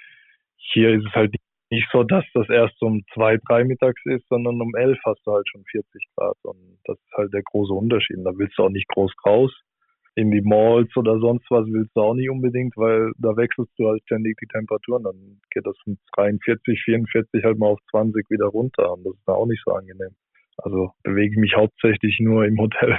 hier ist es halt nicht so, dass das erst um 2, 3 mittags ist, sondern um 11 hast du halt schon 40 Grad. Und das ist halt der große Unterschied. Da willst du auch nicht groß raus. In die Malls oder sonst was willst du auch nicht unbedingt, weil da wechselst du halt ständig die Temperaturen. Dann geht das von 43, 44 halt mal auf 20 wieder runter. Und das ist dann auch nicht so angenehm. Also bewege ich mich hauptsächlich nur im Hotel.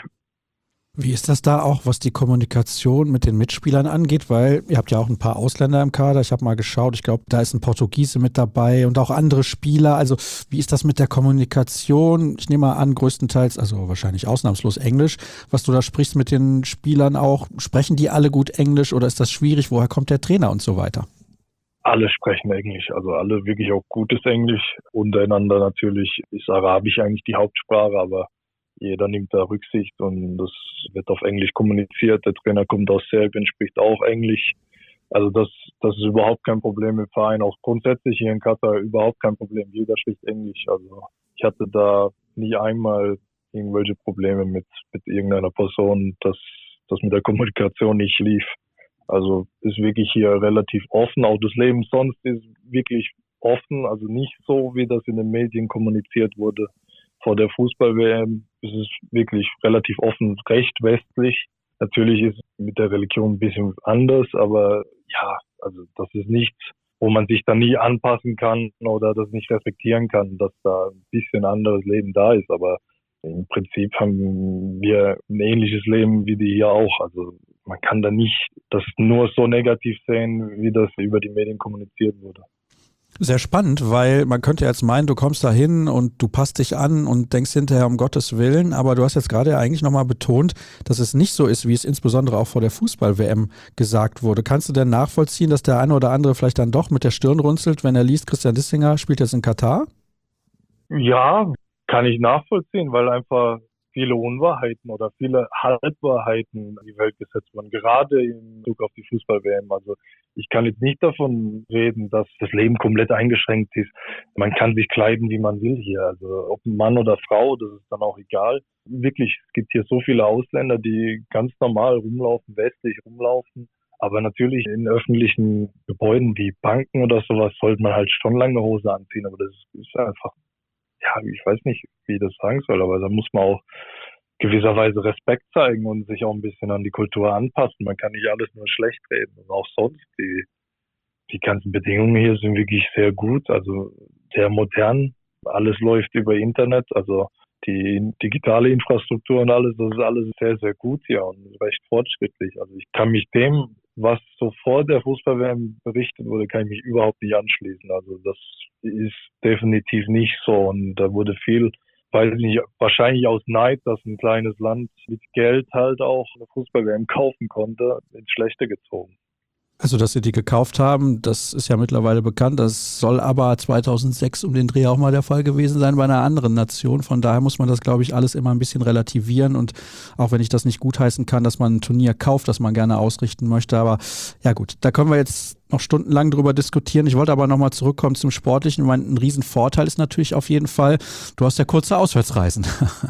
Wie ist das da auch, was die Kommunikation mit den Mitspielern angeht? Weil ihr habt ja auch ein paar Ausländer im Kader. Ich habe mal geschaut, ich glaube, da ist ein Portugiese mit dabei und auch andere Spieler. Also wie ist das mit der Kommunikation? Ich nehme mal an, größtenteils, also wahrscheinlich ausnahmslos Englisch. Was du da sprichst mit den Spielern auch, sprechen die alle gut Englisch oder ist das schwierig? Woher kommt der Trainer und so weiter? Alle sprechen Englisch, also alle wirklich auch gutes Englisch. Untereinander natürlich ist Arabisch eigentlich die Hauptsprache, aber jeder nimmt da Rücksicht und das wird auf Englisch kommuniziert. Der Trainer kommt aus Serbien, spricht auch Englisch. Also das ist überhaupt kein Problem im Verein. Auch grundsätzlich hier in Katar überhaupt kein Problem. Jeder spricht Englisch. Also ich hatte da nie einmal irgendwelche Probleme mit irgendeiner Person, dass das mit der Kommunikation nicht lief. Also ist wirklich hier relativ offen. Auch das Leben sonst ist wirklich offen. Also nicht so, wie das in den Medien kommuniziert wurde. Vor der Fußball-WM ist es wirklich relativ offen, recht westlich. Natürlich ist es mit der Religion ein bisschen anders, aber ja, also das ist nichts, wo man sich dann nie anpassen kann oder das nicht respektieren kann, dass da ein bisschen anderes Leben da ist. Aber im Prinzip haben wir ein ähnliches Leben wie die hier auch. Also man kann da nicht das nur so negativ sehen, wie das über die Medien kommuniziert wurde. Sehr spannend, weil man könnte jetzt meinen, du kommst da hin und du passt dich an und denkst hinterher um Gottes Willen, aber du hast jetzt gerade ja eigentlich nochmal betont, dass es nicht so ist, wie es insbesondere auch vor der Fußball-WM gesagt wurde. Kannst du denn nachvollziehen, dass der eine oder andere vielleicht dann doch mit der Stirn runzelt, wenn er liest, Christian Dissinger spielt jetzt in Katar? Ja, kann ich nachvollziehen, weil einfach viele Unwahrheiten oder viele Halbwahrheiten in die Welt gesetzt wurden, gerade in Bezug auf die Fußball-WM. Also ich kann jetzt nicht davon reden, dass das Leben komplett eingeschränkt ist. Man kann sich kleiden, wie man will hier. Also ob Mann oder Frau, das ist dann auch egal. Wirklich, es gibt hier so viele Ausländer, die ganz normal rumlaufen, westlich rumlaufen. Aber natürlich in öffentlichen Gebäuden wie Banken oder sowas sollte man halt schon lange Hose anziehen. Aber das ist einfach, ja, ich weiß nicht, wie ich das sagen soll, aber da muss man auch gewisserweise Respekt zeigen und sich auch ein bisschen an die Kultur anpassen. Man kann nicht alles nur schlecht reden. Und auch sonst, die ganzen Bedingungen hier sind wirklich sehr gut, also sehr modern. Alles läuft über Internet, also die digitale Infrastruktur und alles, das ist alles sehr, sehr gut hier und recht fortschrittlich. Also ich kann mich dem, was so vor der Fußball-WM berichtet wurde, kann ich mich überhaupt nicht anschließen. Also das ist definitiv nicht so und da wurde viel, weiß nicht, wahrscheinlich aus Neid, dass ein kleines Land mit Geld halt auch eine Fußball-WM kaufen konnte, ins Schlechte gezogen. Also, dass sie die gekauft haben, das ist ja mittlerweile bekannt. Das soll aber 2006 um den Dreh auch mal der Fall gewesen sein bei einer anderen Nation. Von daher muss man das, glaube ich, alles immer ein bisschen relativieren. Und auch wenn ich das nicht gutheißen kann, dass man ein Turnier kauft, das man gerne ausrichten möchte. Aber ja gut, da können wir jetzt noch stundenlang drüber diskutieren. Ich wollte aber nochmal zurückkommen zum Sportlichen. Ich meine, ein Riesenvorteil ist natürlich auf jeden Fall, du hast ja kurze Auswärtsreisen.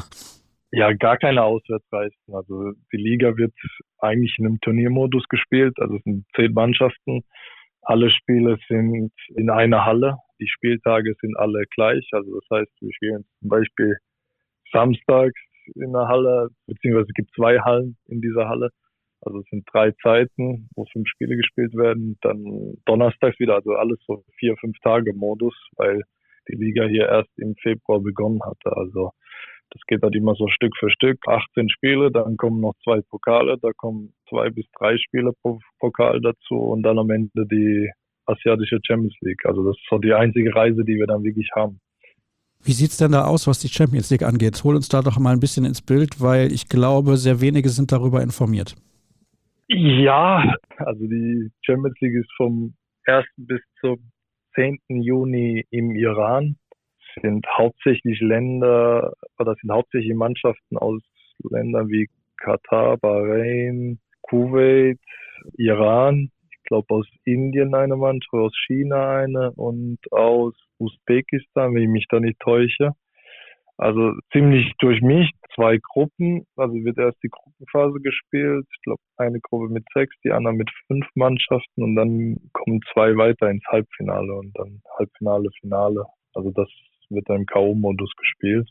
Ja, gar keine Auswärtsreisen. Also die Liga wird eigentlich in einem Turniermodus gespielt. Also es sind 10 Mannschaften. Alle Spiele sind in einer Halle. Die Spieltage sind alle gleich. Also das heißt, wir spielen zum Beispiel samstags in der Halle, beziehungsweise es gibt 2 Hallen in dieser Halle. Also es sind 3 Zeiten, wo 5 Spiele gespielt werden. Dann donnerstags wieder, also alles so 4-5 Tage Modus, weil die Liga hier erst im Februar begonnen hatte. Also Das geht halt immer so Stück für Stück. 18 Spiele, dann kommen noch 2 Pokale, da kommen 2 bis 3 Spiele pro Pokal dazu und dann am Ende die asiatische Champions League. Also das ist so die einzige Reise, die wir dann wirklich haben. Wie sieht's denn da aus, was die Champions League angeht? Hol uns da doch mal ein bisschen ins Bild, weil ich glaube, sehr wenige sind darüber informiert. Ja, also die Champions League ist vom 1. bis zum 10. Juni im Iran. Das sind hauptsächlich Mannschaften aus Ländern wie Katar, Bahrain, Kuwait, Iran. Ich glaube aus Indien eine Mannschaft, aus China eine und aus Usbekistan, wenn ich mich da nicht täusche. Also ziemlich durchmischt, 2 Gruppen. Also wird erst die Gruppenphase gespielt. Ich glaube, eine Gruppe mit 6, die andere mit 5 Mannschaften und dann kommen 2 weiter ins Halbfinale und dann Halbfinale, Finale. Also das wird dann im K.O.-Modus gespielt.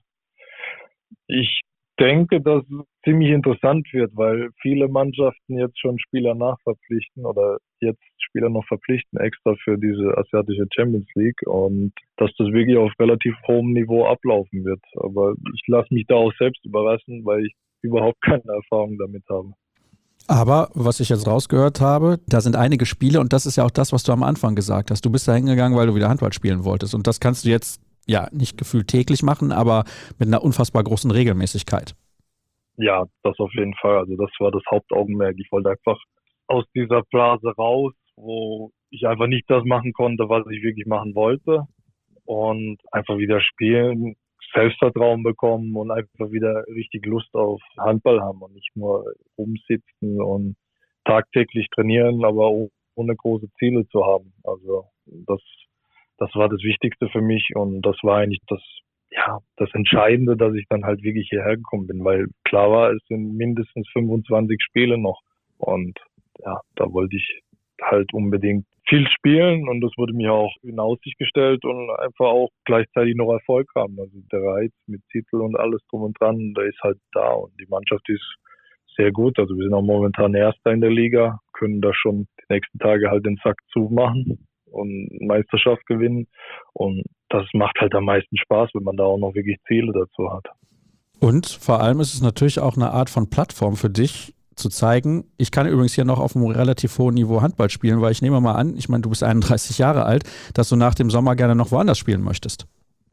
Ich denke, dass es ziemlich interessant wird, weil viele Mannschaften jetzt schon Spieler nachverpflichten oder jetzt Spieler noch verpflichten extra für diese asiatische Champions League und dass das wirklich auf relativ hohem Niveau ablaufen wird. Aber ich lasse mich da auch selbst überraschen, weil ich überhaupt keine Erfahrung damit habe. Aber was ich jetzt rausgehört habe, da sind einige Spiele und das ist ja auch das, was du am Anfang gesagt hast. Du bist da hingegangen, weil du wieder Handball spielen wolltest und das kannst du jetzt ja nicht gefühlt täglich machen, aber mit einer unfassbar großen Regelmäßigkeit. Ja, das auf jeden Fall. Also das war das Hauptaugenmerk. Ich wollte einfach aus dieser Blase raus, wo ich einfach nicht das machen konnte, was ich wirklich machen wollte und einfach wieder spielen, Selbstvertrauen bekommen und einfach wieder richtig Lust auf Handball haben und nicht nur rumsitzen und tagtäglich trainieren, aber ohne große Ziele zu haben. Also das war das Wichtigste für mich und das war eigentlich das Entscheidende, dass ich dann halt wirklich hierher gekommen bin, weil klar war, es sind mindestens 25 Spiele noch und ja, da wollte ich halt unbedingt viel spielen und das wurde mir auch in Aussicht gestellt und einfach auch gleichzeitig noch Erfolg haben. Also der Reiz mit Titel und alles drum und dran, der ist halt da und die Mannschaft ist sehr gut. Also wir sind auch momentan Erster in der Liga, können da schon die nächsten Tage halt den Sack zumachen und Meisterschaft gewinnen und das macht halt am meisten Spaß, wenn man da auch noch wirklich Ziele dazu hat. Und vor allem ist es natürlich auch eine Art von Plattform für dich, zu zeigen, ich kann übrigens hier noch auf einem relativ hohen Niveau Handball spielen, weil ich nehme mal an, ich meine, du bist 31 Jahre alt, dass du nach dem Sommer gerne noch woanders spielen möchtest.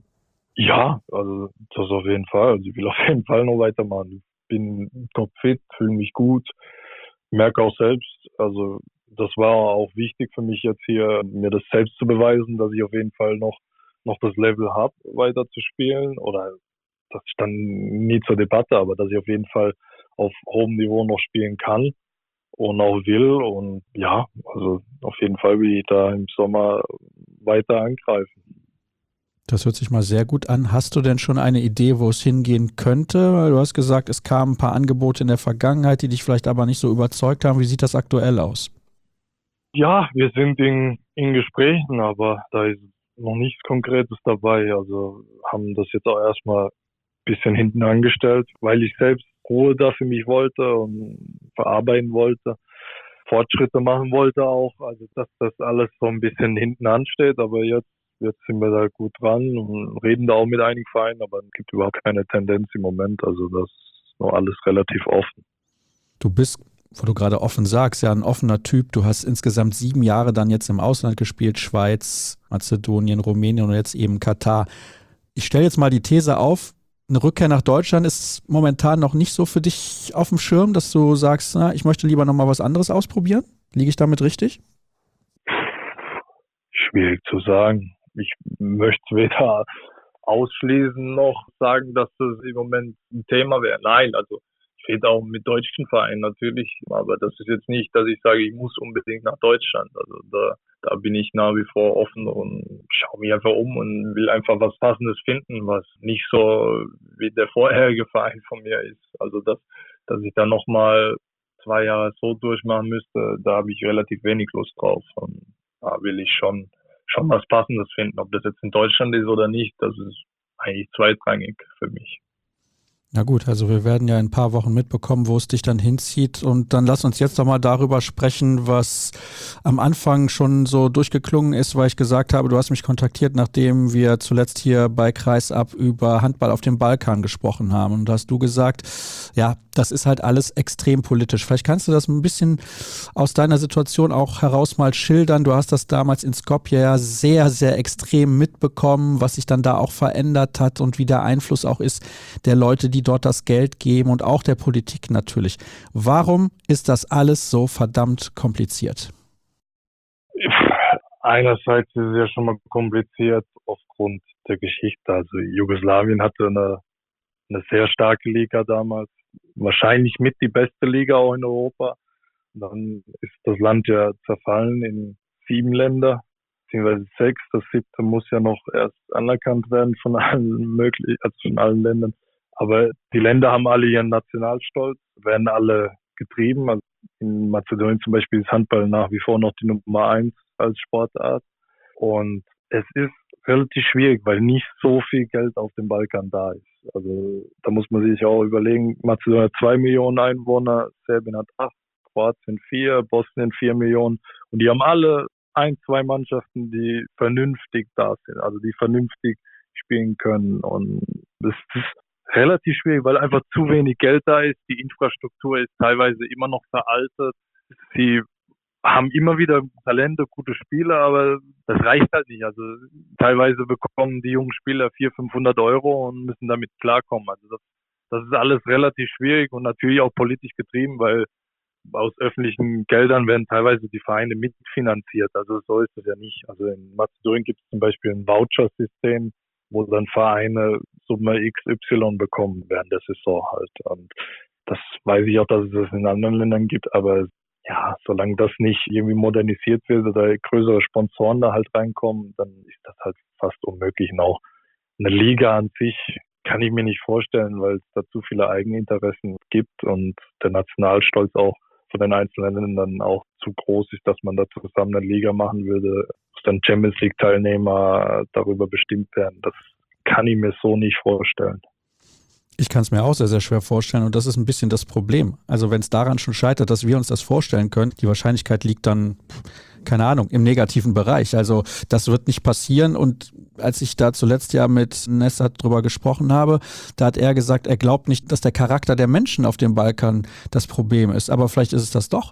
Ja, also das auf jeden Fall. Also ich will auf jeden Fall noch weitermachen. Ich bin topfit, fühle mich gut, merke auch selbst, also das war auch wichtig für mich jetzt hier, mir das selbst zu beweisen, dass ich auf jeden Fall noch das Level habe, weiter zu spielen oder das stand nie zur Debatte, aber dass ich auf jeden Fall auf hohem Niveau noch spielen kann und auch will und ja, also auf jeden Fall will ich da im Sommer weiter angreifen. Das hört sich mal sehr gut an. Hast du denn schon eine Idee, wo es hingehen könnte? Weil du hast gesagt, es kamen ein paar Angebote in der Vergangenheit, die dich vielleicht aber nicht so überzeugt haben. Wie sieht das aktuell aus? Ja, wir sind in Gesprächen, aber da ist noch nichts Konkretes dabei. Also haben das jetzt auch erstmal ein bisschen hinten angestellt, weil ich selbst Ruhe da für mich wollte und verarbeiten wollte, Fortschritte machen wollte auch. Also dass das alles so ein bisschen hinten ansteht, aber jetzt sind wir da gut dran und reden da auch mit einigen Vereinen, aber es gibt überhaupt keine Tendenz im Moment. Also das ist noch alles relativ offen. Du bist, wo du gerade offen sagst, ja ein offener Typ. Du hast insgesamt 7 Jahre dann jetzt im Ausland gespielt, Schweiz, Mazedonien, Rumänien und jetzt eben Katar. Ich stelle jetzt mal die These auf, eine Rückkehr nach Deutschland ist momentan noch nicht so für dich auf dem Schirm, dass du sagst, na, ich möchte lieber nochmal was anderes ausprobieren? Liege ich damit richtig? Schwierig zu sagen. Ich möchte weder ausschließen noch sagen, dass das im Moment ein Thema wäre. Nein, also ich rede auch mit deutschen Vereinen natürlich, aber das ist jetzt nicht, dass ich sage, ich muss unbedingt nach Deutschland. Also da bin ich nach wie vor offen und schaue mich einfach um und will einfach was Passendes finden, was nicht so wie der vorherige Verein von mir ist. Also dass ich da nochmal 2 Jahre so durchmachen müsste, da habe ich relativ wenig Lust drauf. Und da will ich schon was Passendes finden. Ob das jetzt in Deutschland ist oder nicht, das ist eigentlich zweitrangig für mich. Na gut, also wir werden ja in ein paar Wochen mitbekommen, wo es dich dann hinzieht. Und dann lass uns jetzt doch mal darüber sprechen, was am Anfang schon so durchgeklungen ist, weil ich gesagt habe, du hast mich kontaktiert, nachdem wir zuletzt hier bei Kreisab über Handball auf dem Balkan gesprochen haben. Und da hast du gesagt, ja, das ist halt alles extrem politisch. Vielleicht kannst du das ein bisschen aus deiner Situation auch heraus mal schildern. Du hast das damals in Skopje ja sehr, sehr extrem mitbekommen, was sich dann da auch verändert hat und wie der Einfluss auch ist der Leute, die dort das Geld geben und auch der Politik natürlich. Warum ist das alles so verdammt kompliziert? Einerseits ist es ja schon mal kompliziert aufgrund der Geschichte. Also Jugoslawien hatte eine sehr starke Liga damals. Wahrscheinlich mit die beste Liga auch in Europa. Dann ist das Land ja zerfallen in 7 Länder, beziehungsweise 6. Das 7. muss ja noch erst anerkannt werden von von allen Ländern. Aber die Länder haben alle ihren Nationalstolz, werden alle getrieben. Also in Mazedonien zum Beispiel ist Handball nach wie vor noch die Nummer 1 als Sportart. Und es ist relativ schwierig, weil nicht so viel Geld auf dem Balkan da ist. Also da muss man sich auch überlegen, Mazedonien hat 2 Millionen Einwohner, Serbien hat 8, Kroatien 4, Bosnien 4 Millionen. Und die haben alle 1-2 Mannschaften, die vernünftig da sind, also die vernünftig spielen können. Und das ist relativ schwierig, weil einfach zu wenig Geld da ist. Die Infrastruktur ist teilweise immer noch veraltet. Sie haben immer wieder Talente, gute Spieler, aber das reicht halt nicht. Also teilweise bekommen die jungen Spieler 400-500 Euro und müssen damit klarkommen. Also das ist alles relativ schwierig und natürlich auch politisch getrieben, weil aus öffentlichen Geldern werden teilweise die Vereine mitfinanziert. Also so ist es ja nicht. Also in Mazedonien gibt es zum Beispiel ein Voucher-System, wo dann Vereine Summe XY bekommen während der Saison halt. Und das weiß ich auch, dass es das in anderen Ländern gibt, aber ja, solange das nicht irgendwie modernisiert wird oder größere Sponsoren da halt reinkommen, dann ist das halt fast unmöglich. Und auch eine Liga an sich kann ich mir nicht vorstellen, weil es da zu viele Eigeninteressen gibt und der Nationalstolz auch von den einzelnen Ländern auch zu groß ist, dass man da zusammen eine Liga machen würde, dass dann Champions League Teilnehmer darüber bestimmt werden. Das kann ich mir so nicht vorstellen. Ich kann es mir auch sehr, sehr schwer vorstellen und das ist ein bisschen das Problem. Also wenn es daran schon scheitert, dass wir uns das vorstellen können, die Wahrscheinlichkeit liegt dann, keine Ahnung, im negativen Bereich. Also das wird nicht passieren und als ich da zuletzt ja mit Nessat drüber gesprochen habe, da hat er gesagt, er glaubt nicht, dass der Charakter der Menschen auf dem Balkan das Problem ist. Aber vielleicht ist es das doch.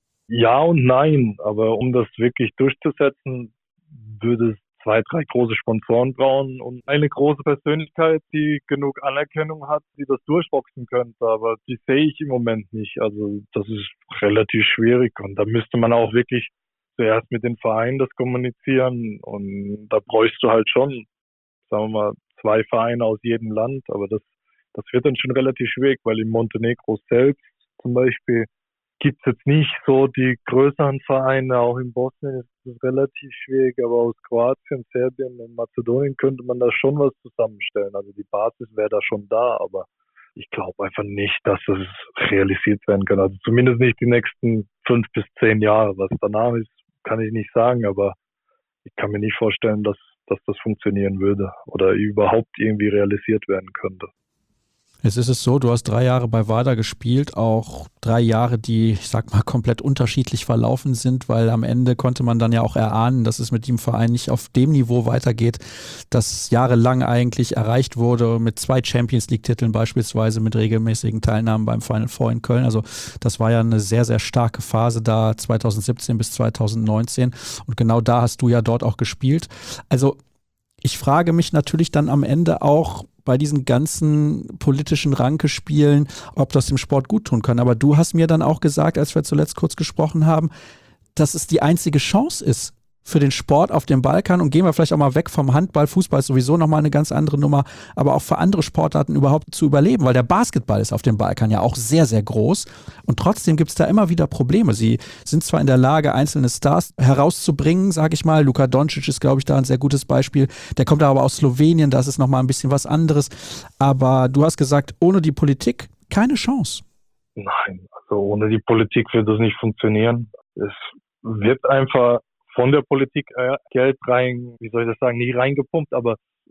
Ja und nein, aber um das wirklich durchzusetzen, würde es 2, 3 große Sponsoren brauchen und eine große Persönlichkeit, die genug Anerkennung hat, die das durchboxen könnte. Aber die sehe ich im Moment nicht. Also das ist relativ schwierig und da müsste man auch wirklich zuerst mit den Vereinen das kommunizieren und da bräuchst du halt schon, sagen wir mal, 2 Vereine aus jedem Land, aber das wird dann schon relativ schwierig, weil in Montenegro selbst zum Beispiel gibt es jetzt nicht so die größeren Vereine, auch in Bosnien ist es relativ schwierig, aber aus Kroatien, Serbien und Mazedonien könnte man da schon was zusammenstellen. Also die Basis wäre da schon da, aber ich glaube einfach nicht, dass das realisiert werden kann. Also zumindest nicht die nächsten 5 bis 10 Jahre. Was danach ist, kann ich nicht sagen, aber ich kann mir nicht vorstellen, dass das funktionieren würde oder überhaupt irgendwie realisiert werden könnte. Jetzt ist es so, du hast 3 Jahre bei WADA gespielt, auch 3 Jahre, die, ich sag mal, komplett unterschiedlich verlaufen sind, weil am Ende konnte man dann ja auch erahnen, dass es mit dem Verein nicht auf dem Niveau weitergeht, das jahrelang eigentlich erreicht wurde, mit 2 Champions-League-Titeln beispielsweise, mit regelmäßigen Teilnahmen beim Final Four in Köln. Also das war ja eine sehr, sehr starke Phase da 2017 bis 2019 und genau da hast du ja dort auch gespielt. Also ich frage mich natürlich dann am Ende auch, bei diesen ganzen politischen Rankespielen, ob das dem Sport gut tun kann. Aber du hast mir dann auch gesagt, als wir zuletzt kurz gesprochen haben, dass es die einzige Chance ist für den Sport auf dem Balkan und gehen wir vielleicht auch mal weg vom Handball, Fußball ist sowieso nochmal eine ganz andere Nummer, aber auch für andere Sportarten überhaupt zu überleben, weil der Basketball ist auf dem Balkan ja auch sehr, sehr groß und trotzdem gibt es da immer wieder Probleme. Sie sind zwar in der Lage, einzelne Stars herauszubringen, sage ich mal, Luka Doncic ist, glaube ich, da ein sehr gutes Beispiel, der kommt aber aus Slowenien, das ist nochmal ein bisschen was anderes, aber du hast gesagt, ohne die Politik keine Chance. Nein, also ohne die Politik wird das nicht funktionieren. Es wird einfach von der Politik Geld rein, wie soll ich das sagen, nie reingepumpt, aber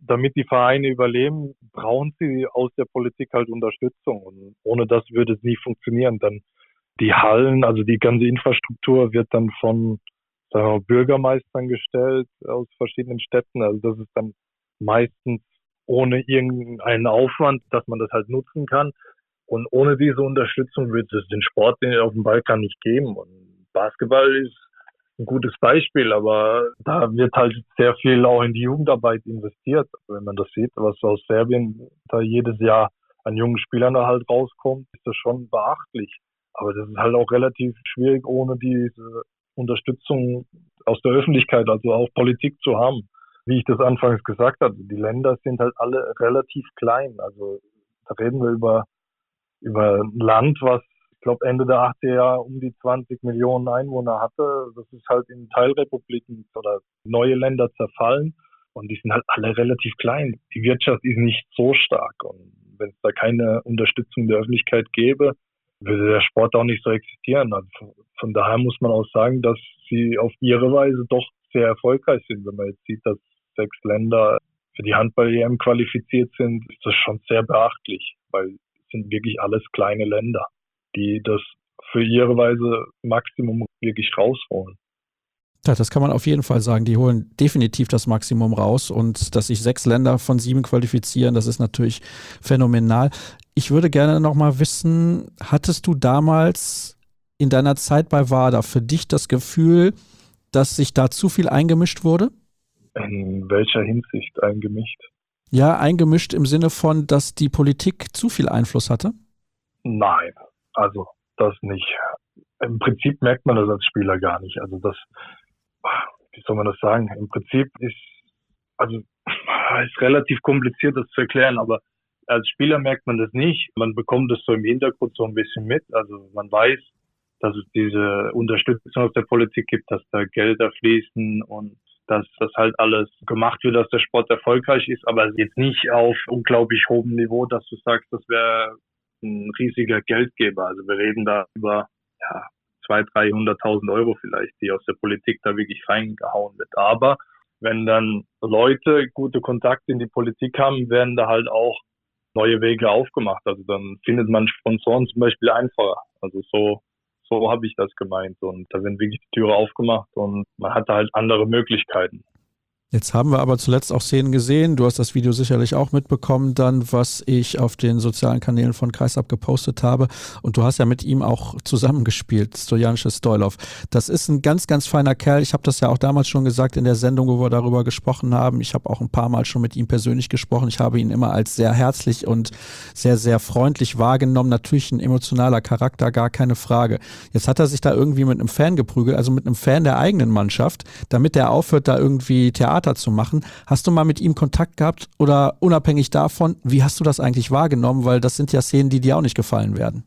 damit die Vereine überleben, brauchen sie aus der Politik halt Unterstützung. Und ohne das würde es nie funktionieren. Dann die Hallen, also die ganze Infrastruktur wird dann von, sagen wir mal, Bürgermeistern gestellt aus verschiedenen Städten. Also das ist dann meistens ohne irgendeinen Aufwand, dass man das halt nutzen kann. Und ohne diese Unterstützung wird es den Sport auf dem Balkan nicht geben. Und Basketball ist ein gutes Beispiel, aber da wird halt sehr viel auch in die Jugendarbeit investiert. Wenn man das sieht, was aus Serbien da jedes Jahr an jungen Spielern da halt rauskommt, ist das schon beachtlich. Aber das ist halt auch relativ schwierig, ohne diese Unterstützung aus der Öffentlichkeit, also auch Politik zu haben. Wie ich das anfangs gesagt habe, die Länder sind halt alle relativ klein. Also da reden wir über ein Land, was, ich glaube, Ende der 80er Jahre um die 20 Millionen Einwohner hatte. Das ist halt in Teilrepubliken oder neue Länder zerfallen und die sind halt alle relativ klein. Die Wirtschaft ist nicht so stark und wenn es da keine Unterstützung der Öffentlichkeit gäbe, würde der Sport auch nicht so existieren. Also von daher muss man auch sagen, dass sie auf ihre Weise doch sehr erfolgreich sind. Wenn man jetzt sieht, dass 6 Länder für die Handball-EM qualifiziert sind, ist das schon sehr beachtlich, weil es sind wirklich alles kleine Länder, die das für ihre Weise Maximum wirklich rausholen. Ja, das kann man auf jeden Fall sagen. Die holen definitiv das Maximum raus und dass sich 6 Länder von 7 qualifizieren, das ist natürlich phänomenal. Ich würde gerne noch mal wissen, hattest du damals in deiner Zeit bei WADA für dich das Gefühl, dass sich da zu viel eingemischt wurde? In welcher Hinsicht eingemischt? Ja, eingemischt im Sinne von, dass die Politik zu viel Einfluss hatte? Nein, also das nicht. Im Prinzip merkt man das als Spieler gar nicht. Also das, wie soll man das sagen? Im Prinzip ist relativ kompliziert, das zu erklären, aber als Spieler merkt man das nicht. Man bekommt das so im Hintergrund so ein bisschen mit. Also man weiß, dass es diese Unterstützung aus der Politik gibt, dass da Gelder fließen und dass das halt alles gemacht wird, dass der Sport erfolgreich ist, aber jetzt nicht auf unglaublich hohem Niveau, dass du sagst, das wäre ein riesiger Geldgeber. Also wir reden da über 200.000, 300.000 Euro vielleicht, die aus der Politik da wirklich reingehauen wird. Aber wenn dann Leute gute Kontakte in die Politik haben, werden da halt auch neue Wege aufgemacht. Also dann findet man Sponsoren zum Beispiel einfacher. Also so habe ich das gemeint. Und da werden wirklich die Türe aufgemacht und man hat da halt andere Möglichkeiten. Jetzt haben wir aber zuletzt auch Szenen gesehen, du hast das Video sicherlich auch mitbekommen dann, was ich auf den sozialen Kanälen von Kreisab gepostet habe und du hast ja mit ihm auch zusammengespielt, Stojanische Stoilov. Das ist ein ganz, ganz feiner Kerl, ich habe das ja auch damals schon gesagt in der Sendung, wo wir darüber gesprochen haben, ich habe auch ein paar Mal schon mit ihm persönlich gesprochen, ich habe ihn immer als sehr herzlich und sehr, sehr freundlich wahrgenommen, natürlich ein emotionaler Charakter, gar keine Frage. Jetzt hat er sich da irgendwie mit einem Fan geprügelt, also mit einem Fan der eigenen Mannschaft, damit er aufhört, da irgendwie Theater zu machen. Hast du mal mit ihm Kontakt gehabt oder unabhängig davon, wie hast du das eigentlich wahrgenommen? Weil das sind ja Szenen, die dir auch nicht gefallen werden.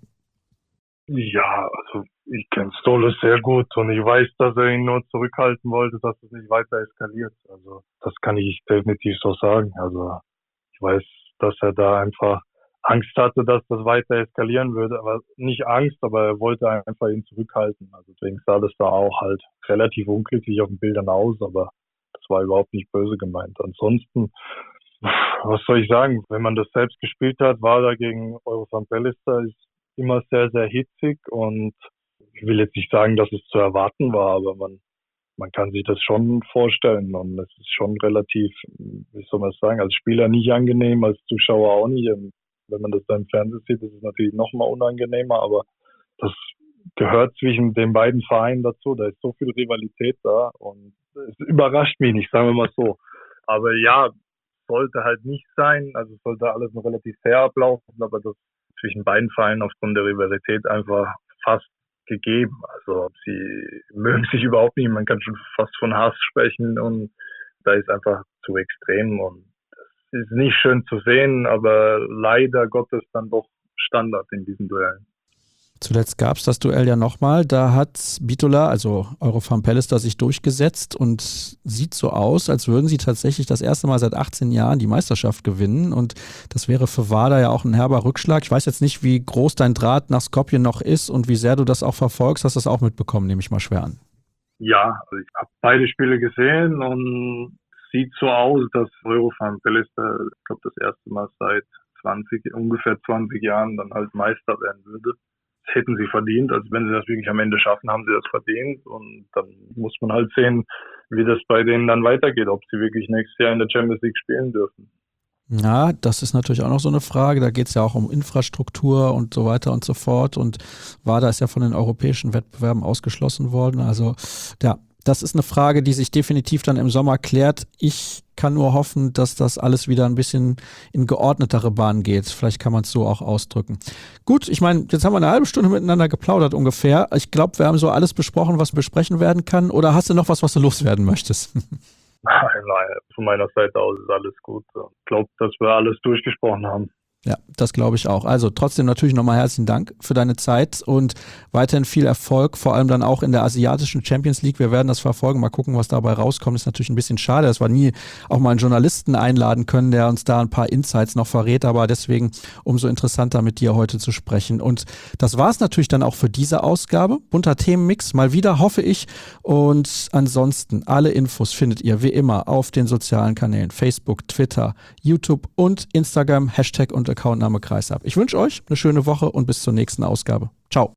Ja, also ich kenne Stolos sehr gut und ich weiß, dass er ihn nur zurückhalten wollte, dass es nicht weiter eskaliert. Also das kann ich definitiv so sagen. Also ich weiß, dass er da einfach Angst hatte, dass das weiter eskalieren würde. Aber nicht Angst, aber er wollte einfach ihn zurückhalten. Also deswegen sah das da auch halt relativ unglücklich auf den Bildern aus, aber das war überhaupt nicht böse gemeint. Ansonsten, was soll ich sagen, wenn man das selbst gespielt hat, war da gegen Eurofan Bellista ist immer sehr, sehr hitzig und ich will jetzt nicht sagen, dass es zu erwarten war, aber man kann sich das schon vorstellen und es ist schon relativ, wie soll man es sagen, als Spieler nicht angenehm, als Zuschauer auch nicht. Wenn man das da im Fernsehen sieht, ist es natürlich noch mal unangenehmer, aber das gehört zwischen den beiden Vereinen dazu. Da ist so viel Rivalität da und es überrascht mich nicht, sagen wir mal so. Aber ja, sollte halt nicht sein. Also sollte alles noch relativ fair ablaufen, aber das zwischen beiden Vereinen aufgrund der Rivalität einfach fast gegeben. Also sie mögen sich überhaupt nicht. Man kann schon fast von Hass sprechen und da ist einfach zu extrem und das ist nicht schön zu sehen, aber leider Gottes dann doch Standard in diesen Duellen. Zuletzt gab es das Duell ja nochmal, da hat Bitola, also Eurofan Bellista, sich durchgesetzt und sieht so aus, als würden sie tatsächlich das erste Mal seit 18 Jahren die Meisterschaft gewinnen und das wäre für WADA ja auch ein herber Rückschlag. Ich weiß jetzt nicht, wie groß dein Draht nach Skopje noch ist und wie sehr du das auch verfolgst, hast du das auch mitbekommen, nehme ich mal schwer an. Ja, also ich habe beide Spiele gesehen und sieht so aus, dass Eurofan Pelister, ich glaube, das erste Mal seit ungefähr 20 Jahren dann halt Meister werden würde. Das hätten sie verdient. Also wenn sie das wirklich am Ende schaffen, haben sie das verdient. Und dann muss man halt sehen, wie das bei denen dann weitergeht, ob sie wirklich nächstes Jahr in der Champions League spielen dürfen. Ja, das ist natürlich auch noch so eine Frage. Da geht es ja auch um Infrastruktur und so weiter und so fort. Und WADA ist ja von den europäischen Wettbewerben ausgeschlossen worden. Also ja, das ist eine Frage, die sich definitiv dann im Sommer klärt. Ich kann nur hoffen, dass das alles wieder ein bisschen in geordnetere Bahnen geht. Vielleicht kann man es so auch ausdrücken. Gut, ich meine, jetzt haben wir eine halbe Stunde miteinander geplaudert ungefähr. Ich glaube, wir haben so alles besprochen, was besprechen werden kann. Oder hast du noch was du loswerden möchtest? Nein, von meiner Seite aus ist alles gut. Ich glaube, dass wir alles durchgesprochen haben. Ja, das glaube ich auch. Also trotzdem natürlich nochmal herzlichen Dank für deine Zeit und weiterhin viel Erfolg, vor allem dann auch in der asiatischen Champions League. Wir werden das verfolgen, mal gucken, was dabei rauskommt. Ist natürlich ein bisschen schade, dass wir nie auch mal einen Journalisten einladen können, der uns da ein paar Insights noch verrät, aber deswegen umso interessanter mit dir heute zu sprechen. Und das war es natürlich dann auch für diese Ausgabe. Bunter Themenmix, mal wieder, hoffe ich. Und ansonsten, alle Infos findet ihr wie immer auf den sozialen Kanälen Facebook, Twitter, YouTube und Instagram, Hashtag und Accountname Kreisab. Ich wünsche euch eine schöne Woche und bis zur nächsten Ausgabe. Ciao.